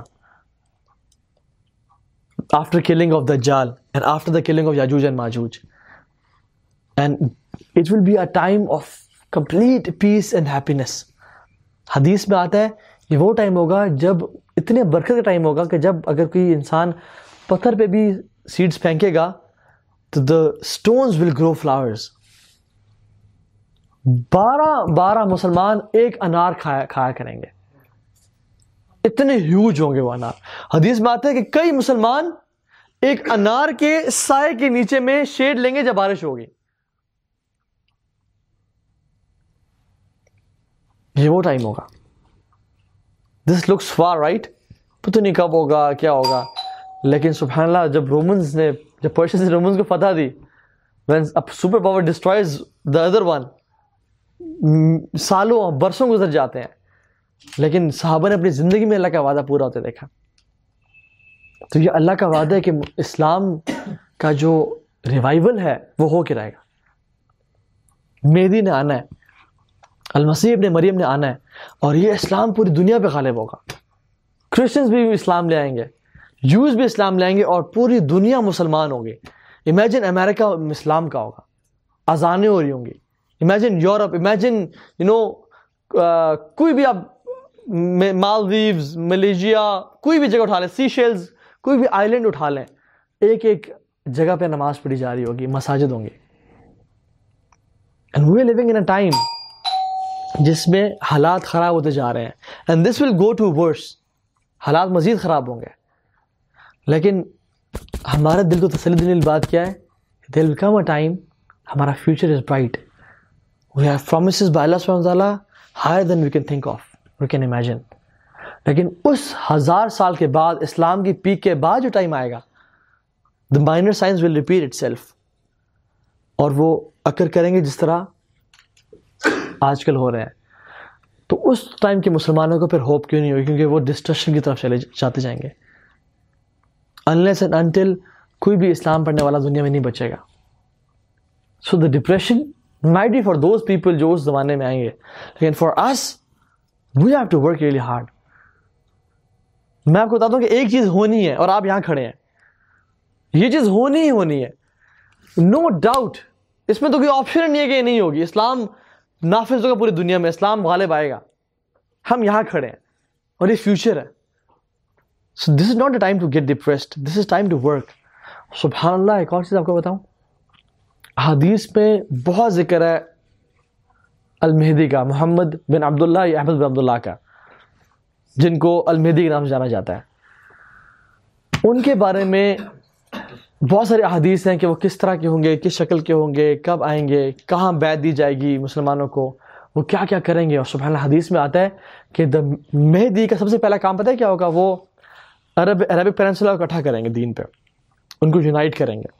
after killing of Dajjal and after the killing of Yajuj and Majuj. And it will be a time of complete peace and happiness. حدیث میں آتا ہے یہ وہ ٹائم ہوگا جب اتنے برکت کا ٹائم ہوگا کہ جب اگر کوئی انسان پتھر پہ بھی سیڈز پھینکے گا تو the stones will grow flowers. بارہ بارہ مسلمان ایک انار کھایا کھایا کریں گے, اتنے ہیوج ہوں گے وہ انار. حدیث میں آتا ہے کہ کئی مسلمان ایک انار کے سائے کے نیچے میں شیڈ لیں گے جب بارش ہوگی. یہ وہ ٹائم ہوگا. دس لکس فار رائٹ, پتہ نہیں کب ہوگا کیا ہوگا, لیکن سبحان اللہ جب رومنز نے جب پرشینز نے رومنز کو فتح دی, when a super power destroys the other one, سالوں برسوں گزر جاتے ہیں, لیکن صحابہ نے اپنی زندگی میں اللہ کا وعدہ پورا ہوتے دیکھا. تو یہ اللہ کا وعدہ ہے کہ اسلام کا جو ریوائول ہے وہ ہو کے رہے گا. مہدی نے آنا ہے, المسیح ابن مریم نے آنا ہے, اور یہ اسلام پوری دنیا پہ غالب ہوگا. کرسچنز بھی اسلام لے آئیں گے, جوز بھی اسلام لے آئیں گے, اور پوری دنیا مسلمان ہوگی. امیجن امریکہ اسلام کا ہوگا, اذانیں ہو رہی ہوں گی. Imagine Europe, imagine you know کوئی بھی آپ مالدیوز, ملیشیا, کوئی بھی جگہ اٹھا لیں, سی شیلز, کوئی بھی آئی لینڈ اٹھا لیں, ایک ایک جگہ پہ نماز پڑھی جا رہی ہوگی, مساجد ہوں گی. And we are living in a time جس میں حالات خراب ہوتے جا رہے ہیں. And this will go to worse. حالات مزید خراب ہوں گے. لیکن ہمارے دل کو تسلی دینے والی بات کیا ہے؟ There will come a time ہمارا future is bright. We have promises by Allah subhanahu wa ta'ala higher than we can think of, we can imagine. لیکن اس ہزار سال کے بعد اسلام کی پیک کے بعد جو ٹائم آئے گا, the minor signs will repeat itself. اور وہ اکر کریں گے جس طرح آج کل ہو رہے ہیں. تو اس ٹائم کے مسلمانوں کو پھر ہوپ کیوں نہیں ہوگی؟ کیونکہ وہ ڈسٹرکشن کی طرف چلے جاتے جائیں گے. unless and until کوئی بھی اسلام پڑھنے والا دنیا میں نہیں بچے گا. So the depression might be for those people جو اس زمانے میں آئیں گے, لیکن for us we have to work really hard. میں آپ کو بتاتا ہوں کہ ایک چیز ہونی ہے اور آپ یہاں کھڑے ہیں, یہ چیز ہونی ہی ہونی ہے, نو ڈاؤٹ. اس میں تو کوئی آپشن نہیں ہے کہ یہ نہیں ہوگی. اسلام نافذ ہوگا پوری دنیا میں, اسلام غالب آئے گا. ہم یہاں کھڑے ہیں اور یہ فیوچر ہے. So this is not the time to get depressed. This is time to work. سبحان اللہ. ایک اور چیز آپ کو بتاؤں, حدیث میں بہت ذکر ہے المہدی کا, محمد بن عبداللہ یا احمد بن عبداللہ کا, جن کو المہدی کے نام سے جانا جاتا ہے. ان کے بارے میں بہت سارے احادیث ہیں کہ وہ کس طرح کے ہوں گے, کس شکل کے ہوں گے, کب آئیں گے, کہاں بیعت دی جائے گی مسلمانوں کو, وہ کیا کیا کریں گے. اور سبحان اللہ حدیث میں آتا ہے کہ دا مہدی کا سب سے پہلا کام پتہ ہے کیا ہوگا؟ وہ عرب عربک پیننسولا کو اکٹھا کریں گے دین پہ, ان کو یونائٹ کریں گے.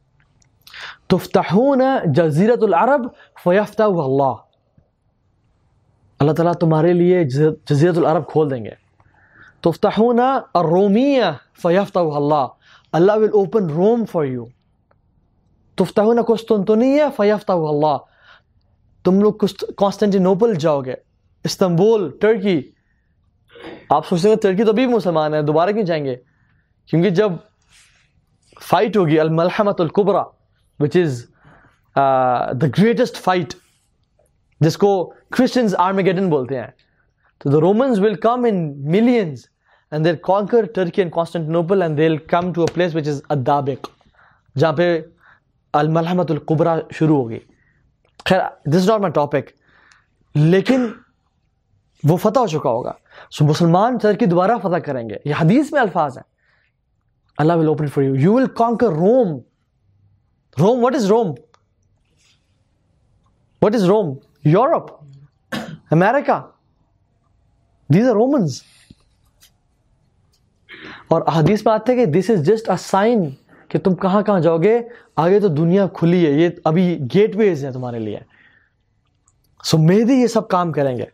تفتحون جزیرۃ العرب فیفتح اللہ, اللہ تعالیٰ تمہارے لیے جزیرۃ العرب کھول دیں گے. تفتحون الرومیہ فیفتح اللہ, اللہ will open Rome for you. تفتحون قسطنطنیہ فیفتح اللہ, تم لوگ کانسٹینٹینوپل جاؤ گے, استنبول, ٹرکی. آپ سوچتے ہیں ترکی تو ابھی مسلمان ہیں, دوبارہ کیوں جائیں گے؟ کیونکہ جب فائٹ ہوگی الملحمۃ الکبریٰ which is uh, the greatest fight, جس کو کرسچنز آرمیگیڈن بولتے ہیں, تو the Romans will come in millions and they'll conquer Turkey and Constantinople and they'll come to a place which is Ad-Dabiq, جہاں پہ الملحمۃ الکبریٰ شروع ہوگی. خیر this is not my topic, لیکن وہ فتح ہو چکا ہوگا. سو مسلمان ترکی دوبارہ فتح کریں گے. یہ حدیث میں الفاظ ہیں. اللہ will open for you. You will conquer Rome. Rome, what is Rome? What is Rome? Europe, America. These are Romans. اور حدیث میں آتے ہیں کہ this is just a sign کہ تم کہاں کہاں جاؤ گے, آگے تو دنیا کھلی ہے, یہ ابھی گیٹ ویز ہیں تمہارے لیے. سو مہدی یہ سب کام کریں گے.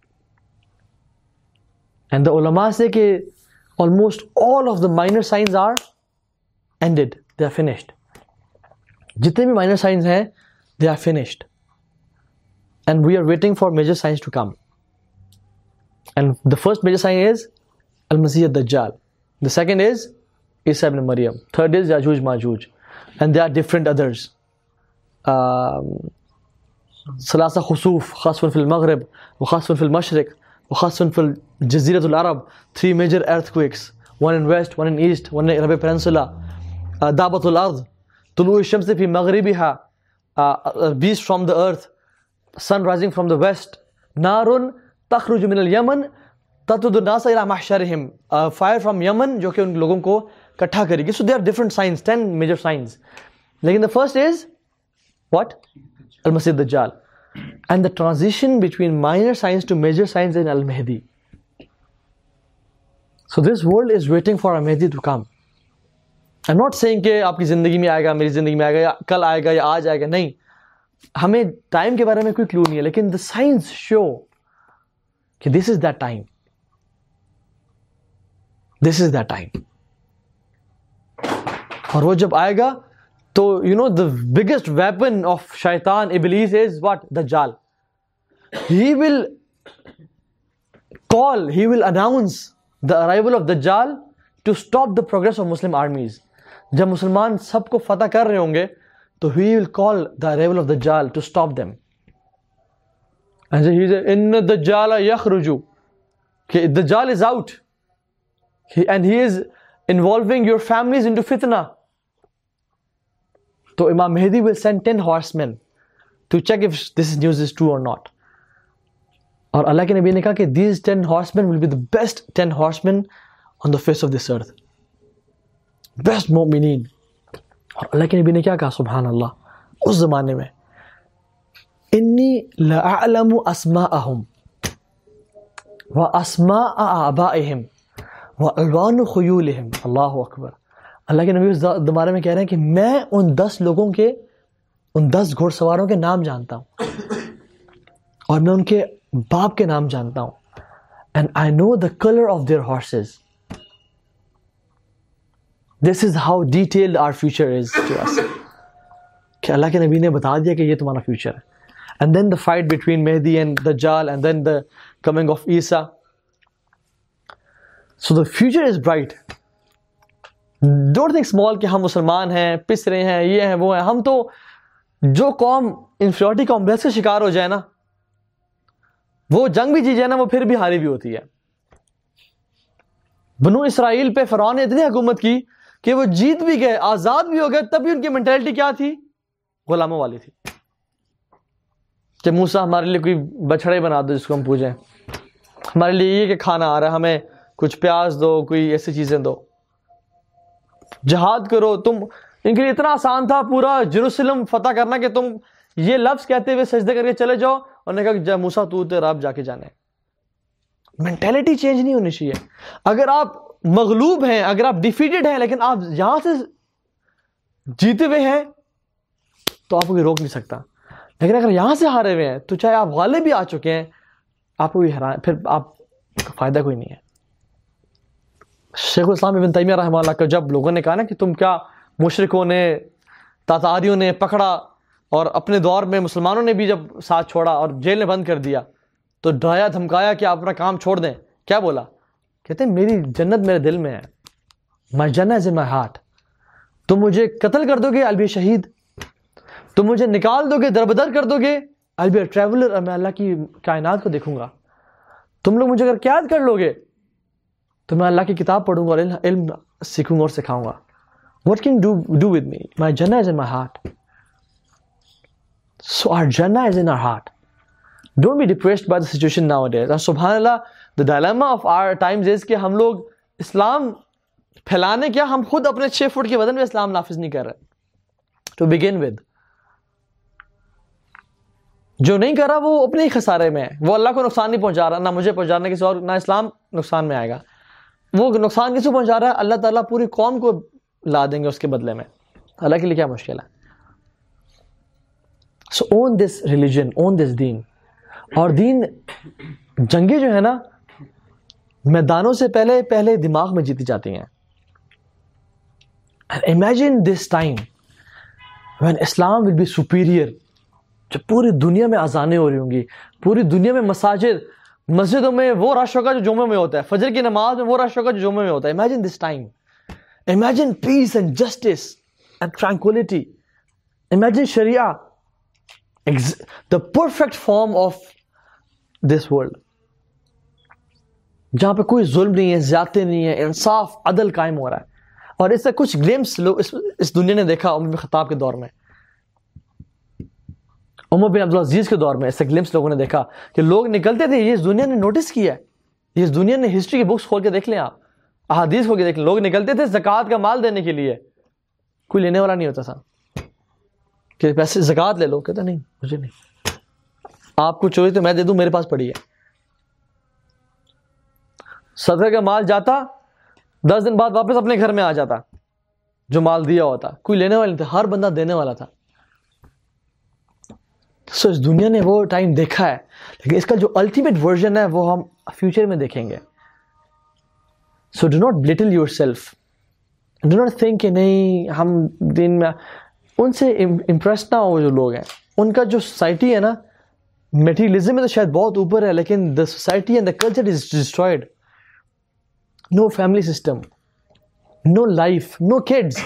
And the ulama say کہ almost all of the minor signs are ended, they are finished. جتنے بھی minor signs ہیں they are finished. And we are waiting for major signs to come. And the first major sign is Al-Masih ad-Dajjal. The second is Isa ibn Maryam. Third is Yajuj Majuj. And there are different others. Um, Salasa Khusuf, Khasfun fil Maghrib, wa Khasfun fil Mashriq, wa Khasfun fil Jaziratul Arab. Three major earthquakes. One in west, one in east, one in Arabic Peninsula. Uh, Dabatul Ard. Tulu Shamsi fi Maghribiha. Uh, a beast from the earth. Sun rising from the west. Narun takhruju min al-Yaman. Tatudu nasa ila mahsharihim. Uh, fire from Yemen جو کہ ان لوگوں کو کٹھا کرے گی. So there are different signs, ten major signs. لیکن the first is what? Al-Masih ad-Dajjal. And the transition between minor signs to major signs in Al-Mahdi. So this world is waiting for Al-Mahdi to come. I'm not saying کہ آپ کی زندگی میں آئے گا, میری زندگی میں آئے گا, یا کل آئے گا, یا آج آئے گا. نہیں, ہمیں ٹائم کے بارے میں کوئی کلو نہیں ہے, لیکن the signs show کہ this is that time. This is that time. اور وہ جب آئے گا تو you know the biggest weapon of shaitan, Iblis, is what? Dajjal. He will call, he will announce the arrival of Dajjal to stop the progress of Muslim armies. جب مسلمان سب کو فتح کر رہے ہوں گے تو he will call the arrival of Dajjal to stop them. And he said, "Inna Dajjal yakhruju." Okay, Dajjal is out. He, and he is involving your families into fitna. So Imam Mahdi will send ten horsemen to check if this news is true or not. اور اللہ کے نبی نے کہا کہ these ten horsemen will be the best ten horsemen on the face of this earth. Best مومنین. اور اللہ کے نبی نے کیا کہا سبحان اللہ اس زمانے میں انی لأعلم اسماءہم واسماء آبائہم والوان خیولہم. اللہ اکبر. اللہ کے نبی اس زمانے میں کہہ رہے ہیں کہ میں ان دس لوگوں کے ان دس گھوڑ سواروں کے نام جانتا ہوں اور میں ان کے باپ کے نام جانتا ہوں. And I know the color of their horses. This is how detailed our future is to us. کہ اللہ کے نبی نے بتا دیا کہ یہ تمہارا فیوچر ہے. And then the fight between Mehdi and Dajjal and then the coming of Isa. So the future is bright. Don't think small کہ ہم مسلمان ہیں, پس رہے ہیں, یہ ہیں, وہ ہیں. ہم تو جو قوم انفیریورٹی کمپلیکس کا شکار ہو جائے نا, وہ جنگ بھی جی جائے نا, وہ پھر بھی ہاری بھی ہوتی ہے. بنو اسرائیل پہ فرعون نے اتنی حکومت کی کہ وہ جیت بھی گئے, آزاد بھی ہو گئے, تب بھی ان کی مینٹلٹی کیا تھی؟ غلاموں والی تھی. کہ موسیٰ ہمارے لیے کوئی بچڑے بنا دو جس کو ہم پوجیں, ہمارے لیے یہ کہ کھانا آ رہا ہے, ہمیں کچھ پیاز دو, کوئی ایسی چیزیں دو, جہاد کرو. تم ان کے لیے اتنا آسان تھا پورا جیروسلم فتح کرنا کہ تم یہ لفظ کہتے ہوئے سجدے کر کے چلے جاؤ, اور نے کہا کہ موسیٰ تو تیرا رب جا کے جانے. مینٹیلٹی چینج نہیں ہونی چاہیے. اگر آپ مغلوب ہیں, اگر آپ ڈیفیٹڈ ہیں, لیکن آپ یہاں سے جیتے ہوئے ہیں تو آپ کو روک نہیں سکتا. لیکن اگر یہاں سے ہارے ہوئے ہیں تو چاہے آپ غالب بھی آ چکے ہیں, آپ کو بھی ہرائیں, پھر آپ کا فائدہ کوئی نہیں ہے. شیخ الاسلام ابن تیمیہ رحمہ اللہ کا جب لوگوں نے کہا نا کہ تم کیا مشرکوں نے, تاتاریوں نے پکڑا, اور اپنے دور میں مسلمانوں نے بھی جب ساتھ چھوڑا اور جیل میں بند کر دیا, تو ڈرایا دھمکایا کہ آپ اپنا کام چھوڑ دیں. کیا بولا؟ کہتے ہیں میری جنت میرے دل میں ہے. My Jannah is in my heart. تم مجھے قتل کر دو گے, I'll be a شہید. تم مجھے نکال دو گے, دربدر کر دو گے, I'll be a traveler, اور میں اللہ کی کائنات کو دیکھوں گا. تم لوگ مجھے اگر قید کر لو گے تو میں اللہ کی کتاب پڑھوں گا اور علم سیکھوں گا اور سکھاؤں گا. What can you do, do with me? My Jannah is in my heart. So our Jannah is in our heart. Don't be depressed by the situation nowadays. And subhanallah, the dilemma of our times is کہ ہم لوگ اسلام پھیلانے کیا, ہم خود اپنے چھ fit کے بدن میں اسلام نافذ نہیں کر رہے. To begin with, جو نہیں کر رہا وہ اپنے ہی خسارے میں ہے. وہ اللہ کو نقصان نہیں پہنچا رہا, نہ مجھے پہنچا رہا, کسی اور, نہ اسلام نقصان میں آئے گا. وہ نقصان کس کو پہنچا رہا ہے؟ اللہ تعالیٰ پوری قوم کو لا دیں گے اس کے بدلے میں. اللہ کے لیے کیا مشکل ہے؟ So own this religion, own this deen. اور دین جنگیں جو ہے نا میدانوں سے پہلے پہلے دماغ میں جیتی جاتی ہیں. And imagine this time when Islam will be superior. جب پوری دنیا میں اذانیں ہو رہی ہوں گی, پوری دنیا میں مساجد, مسجدوں میں وہ رش ہوگا جو جمعے میں ہوتا ہے, فجر کی نماز میں وہ رش ہوگا جو جمعے میں ہوتا ہے. Imagine this time. Imagine peace and justice and tranquility. Imagine Sharia, the perfect form of this world. جہاں پہ کوئی ظلم نہیں ہے, زیادتی نہیں ہے, انصاف عدل قائم ہو رہا ہے. اور اس سے کچھ گلمپس لوگ اس, اس دنیا نے دیکھا عمر بن خطاب کے دور میں, عمر بن عبدالعزیز کے دور میں. اس سے گلمپس لوگوں نے دیکھا کہ لوگ نکلتے تھے, یہ اس دنیا نے نوٹس کیا ہے, یہ اس دنیا نے ہسٹری کی بکس کھول کے دیکھ لیں, آپ احادیث کھول کے دیکھ لیں. لوگ نکلتے تھے زکوٰۃ کا مال دینے کے لیے, کوئی لینے والا نہیں ہوتا تھا کہ پیسے زکوٰۃ لے لو. کہتا نہیں, مجھے نہیں, آپ کو چوری تو میں دے دوں, میرے پاس پڑی ہے. صدقہ کا مال جاتا, دس دن بعد واپس اپنے گھر میں آ جاتا جو مال دیا ہوتا. کوئی لینے والا نہیں تھا, ہر بندہ دینے والا تھا. سو اس دنیا نے وہ ٹائم دیکھا ہے, لیکن اس کا جو الٹیمیٹ ورژن ہے وہ ہم فیوچر میں دیکھیں گے. So do not belittle yourself, do not think کہ نہیں ہم دین میں. ان سے امپریس نہ ہو جو لوگ ہیں. ان کا جو سوسائٹی ہے نا, میٹیریلزم میں تو شاید بہت اوپر ہے, لیکن the society and the culture is destroyed. No family system, no life, no kids.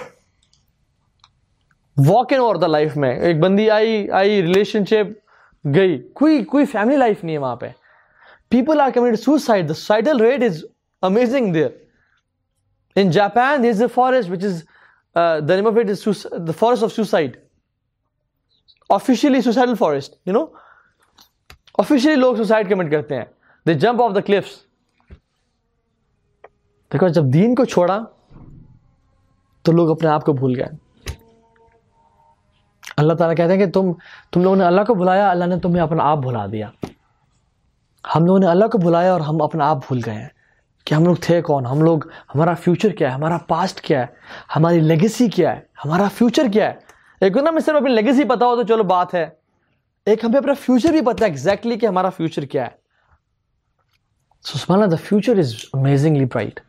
Walk in over the life میں ایک بندی آئی آئی ریلیشن شپ گئی, کوئی کوئی فیملی لائف نہیں ہے وہاں پہ. People are committed suicide. The suicidal rate is amazing there. In Japan there is a forest which is uh, the name of it is the forest of suicide. Officially suicidal forest, you know officially لوگ suicide commit کرتے ہیں, they jump off the cliffs. دیکھو جب دین کو چھوڑا تو لوگ اپنے آپ کو بھول گئے. اللہ تعالیٰ کہتے ہیں کہ تم تم لوگوں نے اللہ کو بھلایا, اللہ نے تمہیں اپنا آپ بھلا دیا. ہم لوگوں نے اللہ کو بلایا اور ہم اپنا آپ بھول گئے ہیں کہ ہم لوگ تھے کون, ہم لوگ, ہمارا فیوچر کیا ہے, ہمارا پاسٹ کیا ہے, ہماری لیگیسی کیا ہے, ہمارا فیوچر کیا ہے. ایک نا ہمیں صرف اپنی لیگیسی پتا ہو تو چلو بات ہے, ایک ہمیں اپنا فیوچر بھی پتا ہے ایگزیکٹلی کہ ہمارا فیوچر کیا ہے. سو سبحان اللہ, the future is amazingly bright.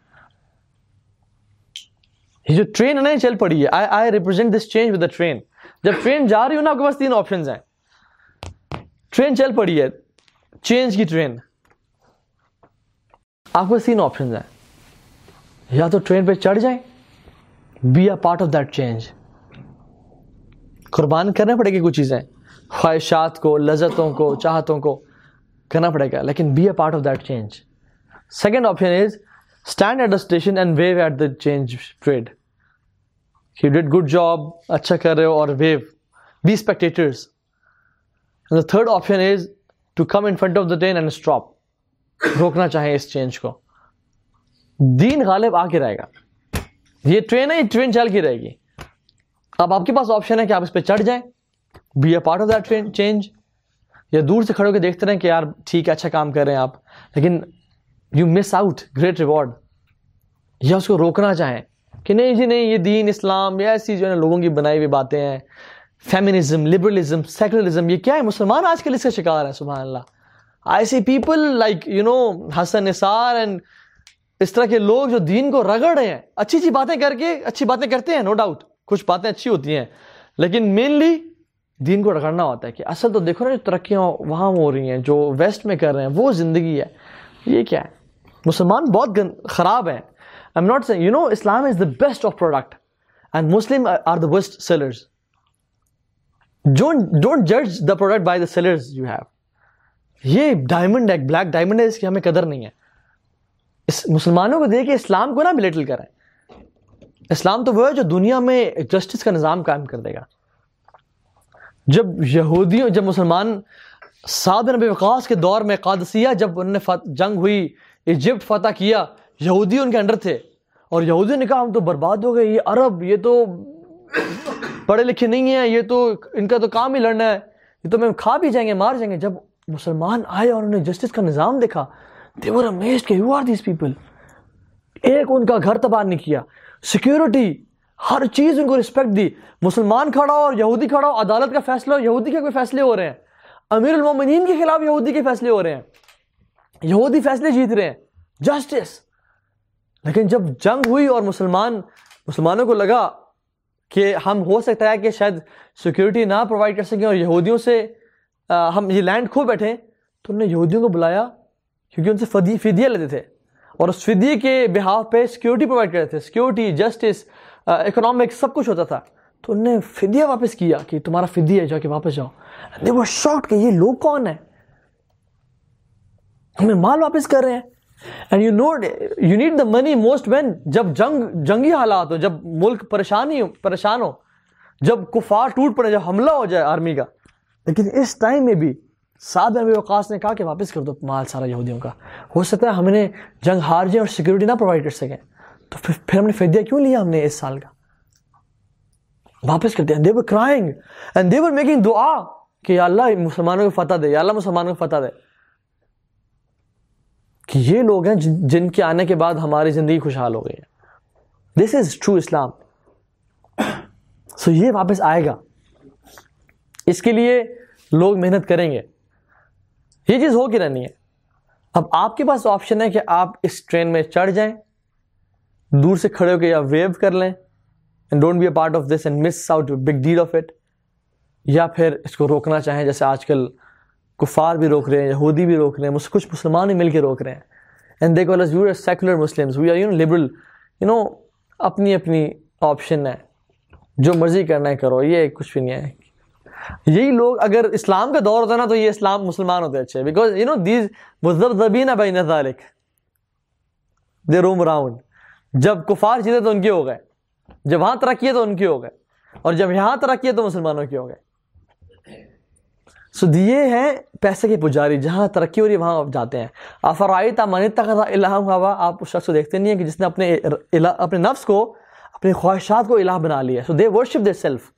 یہ جو ٹرین ہے نا چل پڑی ہے, I, I represent this change with the train. جب ٹرین جا رہی ہو نا آپ کے پاس تین آپشنز ہیں. ٹرین چل پڑی ہے, چینج کی ٹرین, آپ کو تین آپشنز ہیں. یا تو ٹرین پہ چڑھ جائیں, be a part of that change, قربان کرنا پڑے گی کچھ چیزیں, خواہشات کو, لذتوں کو, چاہتوں کو کرنا پڑے گا, لیکن be a part of that change. Second option is stand at the station and wave at the change trade. You did good job, اچھا کر رہے ہو, اور wave, be spectators. The third option is to come in front of the train and stop, روکنا چاہیں اس change کو. دین غالب آ کے رہے گا. یہ ٹرین ہے, یہ ٹرین چل کے رہے گی. اب آپ کے پاس آپشن ہے کہ آپ اس پہ چڑھ جائیں, be a part of that train change, یا دور سے کھڑے ہو کے دیکھتے رہیں کہ یار ٹھیک ہے, اچھا کام کر رہے ہیں آپ, لیکن you miss out great reward. یا اس کو روکنا چاہیں کہ نہیں جی نہیں, یہ دین اسلام یہ ایسی جو ہے لوگوں کی بنائی ہوئی باتیں ہیں, فیمنزم, لبرلزم, سیکولرزم, یہ کیا ہے؟ مسلمان آج کل اس کا شکار ہے. سبحان اللہ. I see people like you know Hassan Nisar and اس طرح کے لوگ جو دین کو رگڑ رہے ہیں, اچھی اچھی باتیں کر کے, اچھی باتیں کرتے ہیں, نو ڈاؤٹ کچھ باتیں اچھی ہوتی ہیں, لیکن مینلی دین کو رگڑنا ہوتا ہے. کہ اصل تو دیکھو نا جو ترقیاں وہاں ہو رہی ہیں, جو ویسٹ میں کر رہے ہیں, وہ زندگی ہے. یہ کیا ہے؟ مسلمان بہت خراب ہیں. I'm not saying, you know, Islam is the best of product and Muslim are the worst sellers. Don't, don't judge the product by the sellers you have. یہ ڈائمنڈ ہے, بلیک ڈائمنڈ ہے, اس کی ہمیں قدر نہیں ہے. اس مسلمانوں کو دیکھ کے اسلام کو نہ بلیٹل کریں. اسلام تو وہ ہے جو دنیا میں جسٹس کا نظام قائم کر دے گا. جب یہودیوں, جب مسلمان سعد بن ابی وقاص کے دور میں قادسیہ جب انہوں نے جنگ ہوئی, ایجپٹ فتح کیا, یہودی ان کے انڈر تھے, اور یہودیوں نے کہا ہم تو برباد ہو گئے, یہ عرب یہ تو پڑھے لکھے نہیں ہیں, یہ تو ان کا تو کام ہی لڑنا ہے, یہ تو میں کھا بھی جائیں گے, مار جائیں گے. جب مسلمان آئے اور انہوں نے جسٹس کا نظام دیکھا, they were amazed کہ who are these people. ایک ان کا گھر تباہ نہیں کیا, سیکیورٹی, ہر چیز ان کو رسپیکٹ دی. مسلمان کھڑا ہو اور یہودی کھڑا ہو, عدالت کا فیصلہ ہو, یہودی کے کوئی فیصلے ہو رہے ہیں. امیر المومنین کے خلاف یہودی کے فیصلے ہو رہے ہیں, یہودی فیصلے جیت رہے ہیں, جسٹس. لیکن جب جنگ ہوئی اور مسلمان مسلمانوں کو لگا کہ ہم ہو سکتا ہے کہ شاید سیکیورٹی نہ پرووائڈ کر سکیں اور یہودیوں سے ہم یہ لینڈ کھو بیٹھیں, تو انہوں نے یہودیوں کو بلایا کیونکہ ان سے فدی فدیہ لیتے تھے, اور اس فدیے کے بہاف پہ سیکیورٹی پرووائڈ کرتے تھے, سیکیورٹی, جسٹس, اکنامک, سب کچھ ہوتا تھا. تو انہوں نے فدیہ واپس کیا کہ تمہارا فدیہ ہے, جا کے واپس جاؤ. They were shocked کہ یہ لوگ کون ہیں, ہمیں مال واپس کر رہے ہیں. And you know, you need the money most when جب جنگ جنگی حالات ہو, جب ملک پریشانی پریشان ہو, جب کفار ٹوٹ پڑے, جب حملہ ہو جائے آرمی کا. لیکن اس ٹائم میں بھی سعد بن ابی وقاص نے کہا کہ واپس کر دو مال سارا یہودیوں کا. ہو سکتا ہے ہم نے جنگ ہار جائیں اور سیکورٹی نہ پرووائڈ کر سکیں, تو پھر, پھر ہم نے فدیہ کیوں لیا ہم نے اس سال کا, واپس کرتے ہیں. They were crying and they were making دعا کہ یا اللہ مسلمانوں کو فتح دے, یا اللہ مسلمانوں کو فتح دے. کہ یہ لوگ ہیں جن کے آنے کے بعد ہماری زندگی خوشحال ہو گئی ہے. This is true Islam. سو یہ واپس آئے گا, اس کے لیے لوگ محنت کریں گے, یہ چیز ہو کے رہنی ہے. اب آپ کے پاس آپشن ہے کہ آپ اس ٹرین میں چڑھ جائیں, دور سے کھڑے ہو کے یا ویو کر لیں, and don't be a part of this and miss out big deal of it, یا پھر اس کو روکنا چاہیں جیسے آج کل کفار بھی روک رہے ہیں, یہودی بھی روک رہے ہیں, کچھ مسلمان بھی مل کے روک رہے ہیں. And they call us we are secular Muslims, we are you know liberal, you know اپنی اپنی آپشن ہے, جو مرضی کرنا ہے کرو, یہ کچھ بھی نہیں ہے. یہی لوگ اگر اسلام کا دور ہوتا نا تو یہ اسلام مسلمان ہوتے اچھے, بیکاز یو نو دیز مذبذبین بین ذلک دے روم اراؤنڈ. جب کفار جیتے تو ان کے ہو گئے, جب وہاں ترقی ہے تو ان کے ہو گئے, اور جب یہاں ترقی ہے تو مسلمانوں کے ہو گئے. سو دیے ہیں پیسے کے پجاری، جہاں ترقی ہو رہی ہے وہاں آپ جاتے ہیں. افرائیت من اتخذ الہہ ہوا، آپ اس شخص کو دیکھتے نہیں ہیں کہ جس نے اپنے اپنے نفس کو، اپنی خواہشات کو الہ بنا لیا. So they worship their self.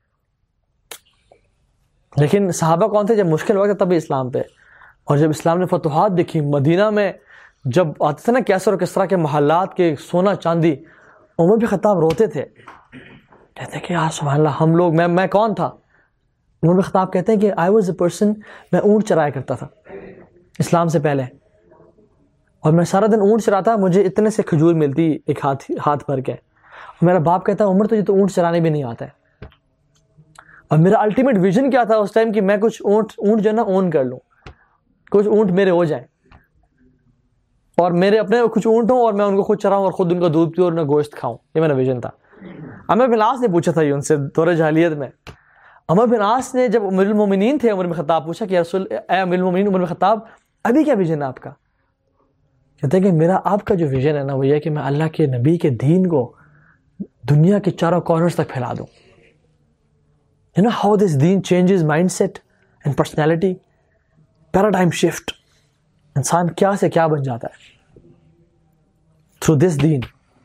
لیکن صحابہ کون تھے؟ جب مشکل وقت تب اسلام پہ، اور جب اسلام نے فتوحات دیکھی مدینہ میں، جب آتے تھے نا کیسر اور کسرا کے محلات کے سونا چاندی، عمر بن خطاب روتے تھے، کہتے کہ یار سبحان اللہ ہم لوگ، میں میں کون تھا. عمر بن خطاب کہتے ہیں کہ آئی واز اے پرسن، میں اونٹ چرایا کرتا تھا اسلام سے پہلے، اور میں سارا دن اونٹ چراتا، مجھے اتنے سے کھجور ملتی ایک ہاتھ ہاتھ بھر کے. اور میرا باپ کہتا ہے عمر تجھے تو اونٹ چرانے بھی نہیں آتا ہے. اور میرا الٹیمیٹ ویژن کیا تھا اس ٹائم کہ میں کچھ اونٹ اونٹ جو ہے نا اون کر لوں، کچھ اونٹ میرے ہو جائیں، اور میرے اپنے کچھ اونٹ ہوں اور میں ان کو خود چراؤں اور خود ان کا دودھ پیوں اور ان کا گوشت کھاؤں. یہ میرا ویژن تھا. عمر بن العاص نے پوچھا تھا یہ ان سے دور جاہلیت میں. عمر بن العاص نے جب امیر المومنین تھے عمر بن خطاب، پوچھا کہ رسول اے امیر المومنین عمر بن خطاب ابھی کیا ویژن ہے آپ کا؟ کہتے ہیں کہ میرا آپ کا جو ویژن ہے نا وہ یہ ہے کہ میں اللہ کے نبی کے دین کو دنیا کے چاروں کارنرز تک پھیلا دوں. You know how this deen changes mindset and personality, paradigm shift. انسان کیا سے کیا بن جاتا ہے through this deen.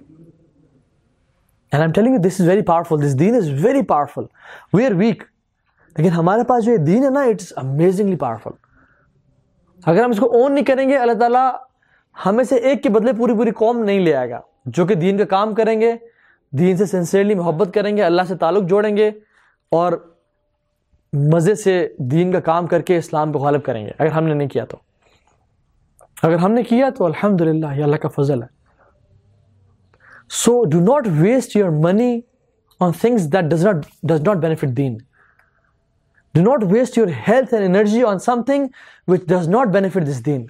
And I'm telling you this is very powerful. This deen is very powerful. We are weak. لیکن ہمارے پاس جو یہ دین ہے نا it is amazingly powerful. اگر ہم اس کو اون نہیں کریں گے اللہ تعالیٰ ہمیں سے ایک کے بدلے پوری پوری قوم نہیں لے آئے گا جو کہ دین کا کام کریں گے، دین سے سنسیئرلی محبت کریں گے، اللہ سے تعلق جوڑیں گے اور مزے سے دین کا کام کر کے اسلام کو غالب کریں گے. اگر ہم نے نہیں کیا تو، اگر ہم نے کیا تو الحمدللہ یہ اللہ کا فضل ہے. So do not waste your money on things that does not does not benefit deen. Do not waste your health and energy on something which does not benefit this deen.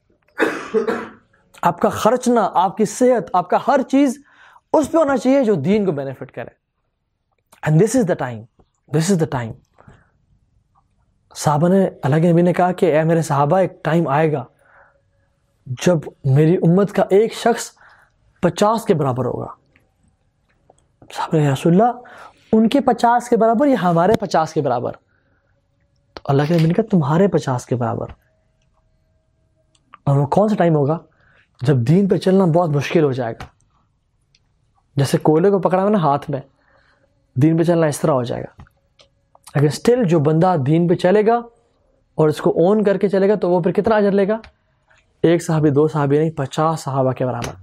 آپ کا خرچنا، آپ کی صحت، آپ کا ہر چیز اس پہ ہونا چاہیے جو دین کو بینیفٹ کرے. And this is the time. This is the time. صحابہ نے، اللہ کے نبی نے کہا کہ اے میرے صحابہ ایک ٹائم آئے گا جب میری امت کا ایک شخص پچاس کے برابر ہوگا. صحابہ نے رسول اللہ ان کے پچاس کے برابر یا ہمارے پچاس کے برابر؟ تو اللہ کے نبی نے کہا تمہارے پچاس کے برابر. اور وہ کون سا ٹائم ہوگا؟ جب دین پہ چلنا بہت مشکل ہو جائے گا. جیسے کوئلے کو پکڑا ہوا نا ہاتھ میں، دین پہ چلنا اس طرح ہو جائے گا. لیکن سٹل جو بندہ دین پہ چلے گا اور اس کو اون کر کے چلے گا تو وہ پھر کتنا اجر لے گا؟ ایک صحابی، دو صحابی نہیں، پچاس صحابہ کے برابر.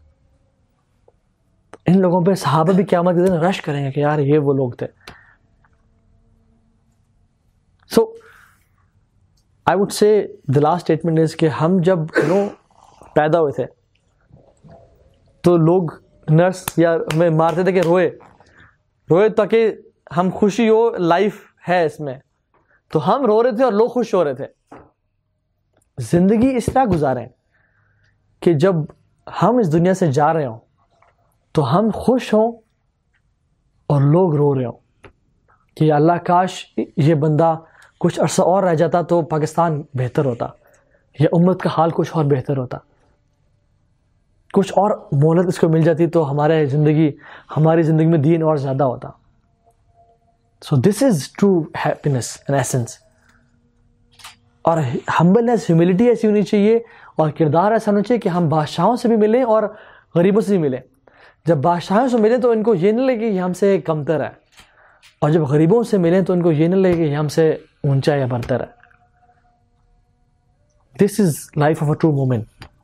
ان لوگوں پہ صحابہ بھی قیامت کے دن رش کریں گے کہ یار یہ وہ لوگ تھے. سو I would say the last statement is کہ ہم جب نو پیدا ہوئے تھے تو لوگ نرس یا ہمیں مارتے تھے کہ روئے روئے تاکہ ہم خوشی ہو، لائف ہے اس میں، تو ہم رو رہے تھے اور لوگ خوش ہو رہے تھے. زندگی اس طرح گزاریں کہ جب ہم اس دنیا سے جا رہے ہوں تو ہم خوش ہوں اور لوگ رو رہے ہوں کہ اللہ کاش یہ بندہ کچھ عرصہ اور رہ جاتا تو پاکستان بہتر ہوتا، یا امت کا حال کچھ اور بہتر ہوتا، کچھ اور مہلت اس کو مل جاتی تو ہمارے زندگی ہماری زندگی میں دین اور زیادہ ہوتا. So this is true happiness in essence. اور ہمبلنس، ہیوملٹی ایسی ہونی چاہیے اور کردار ایسا ہونا چاہیے کہ ہم بادشاہوں سے بھی ملیں اور غریبوں سے بھی ملیں. جب بادشاہوں سے ملیں تو ان کو یہ نہ لگے کہ یہ ہم سے کمتر ہے، اور جب غریبوں سے ملیں تو ان کو یہ نہ لگے کہ یہ ہم سے اونچا یا برتر ہے. This is life of a true مومن.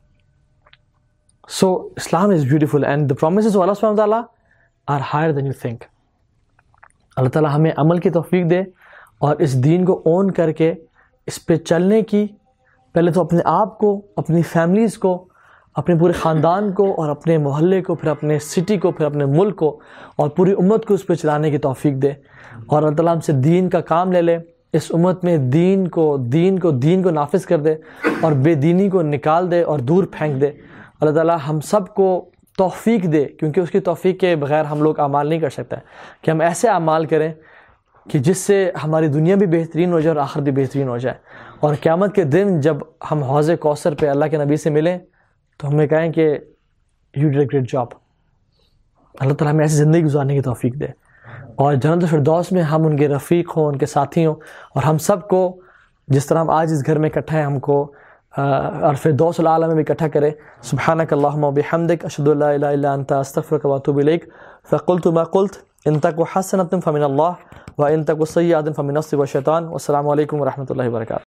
سو اسلام is beautiful and the promises of Allah subhanahu wa ta'ala are higher than you think. Allah تعالیٰ ہمیں عمل کی توفیق دے اور اس دین کو اون کر کے اس پہ چلنے کی، پہلے تو اپنے آپ کو، اپنی فیملیز کو، اپنے پورے خاندان کو اور اپنے محلے کو، پھر اپنے سٹی کو، پھر اپنے ملک کو اور پوری امت کو اس پہ چلانے کی توفیق دے. اور اللہ تعالیٰ ہم سے دین کا کام لے لے، اس امت میں دین کو دین کو دین کو نافذ کر دے اور بے دینی کو نکال دے اور دور پھینک دے. اللہ تعالیٰ ہم سب کو توفیق دے، کیونکہ اس کی توفیق کے بغیر ہم لوگ اعمال نہیں کر سکتے، کہ ہم ایسے اعمال کریں کہ جس سے ہماری دنیا بھی بہترین ہو جائے اور آخرت بھی بہترین ہو جائے. اور قیامت کے دن جب ہم حوض کوثر پہ اللہ کے نبی سے ملیں تو ہمیں کہیں کہ you did a great job. Allah تعالیٰ ہمیں ایسی زندگی گزارنے کی توفیق دے. اور جنت الفردوس میں ہم ان کے رفیق ہوں، ان کے ساتھی ہوں، اور ہم سب کو جس طرح ہم آج اس گھر میں اکٹھا ہیں ہم کو اور فردوس العالی میں بھی اکٹھا کرے. سبحانک اللہم و بحمدک، اشہد ان لا الہ الا انت، استغفرک و اتوب الیک. فقلت ما قلت، ان تک حسنۃ فمن اللہ و ان تک سیئۃ فمن نفسی و شیطان. والسلام علیکم و رحمۃ اللہ وبرکاتہ.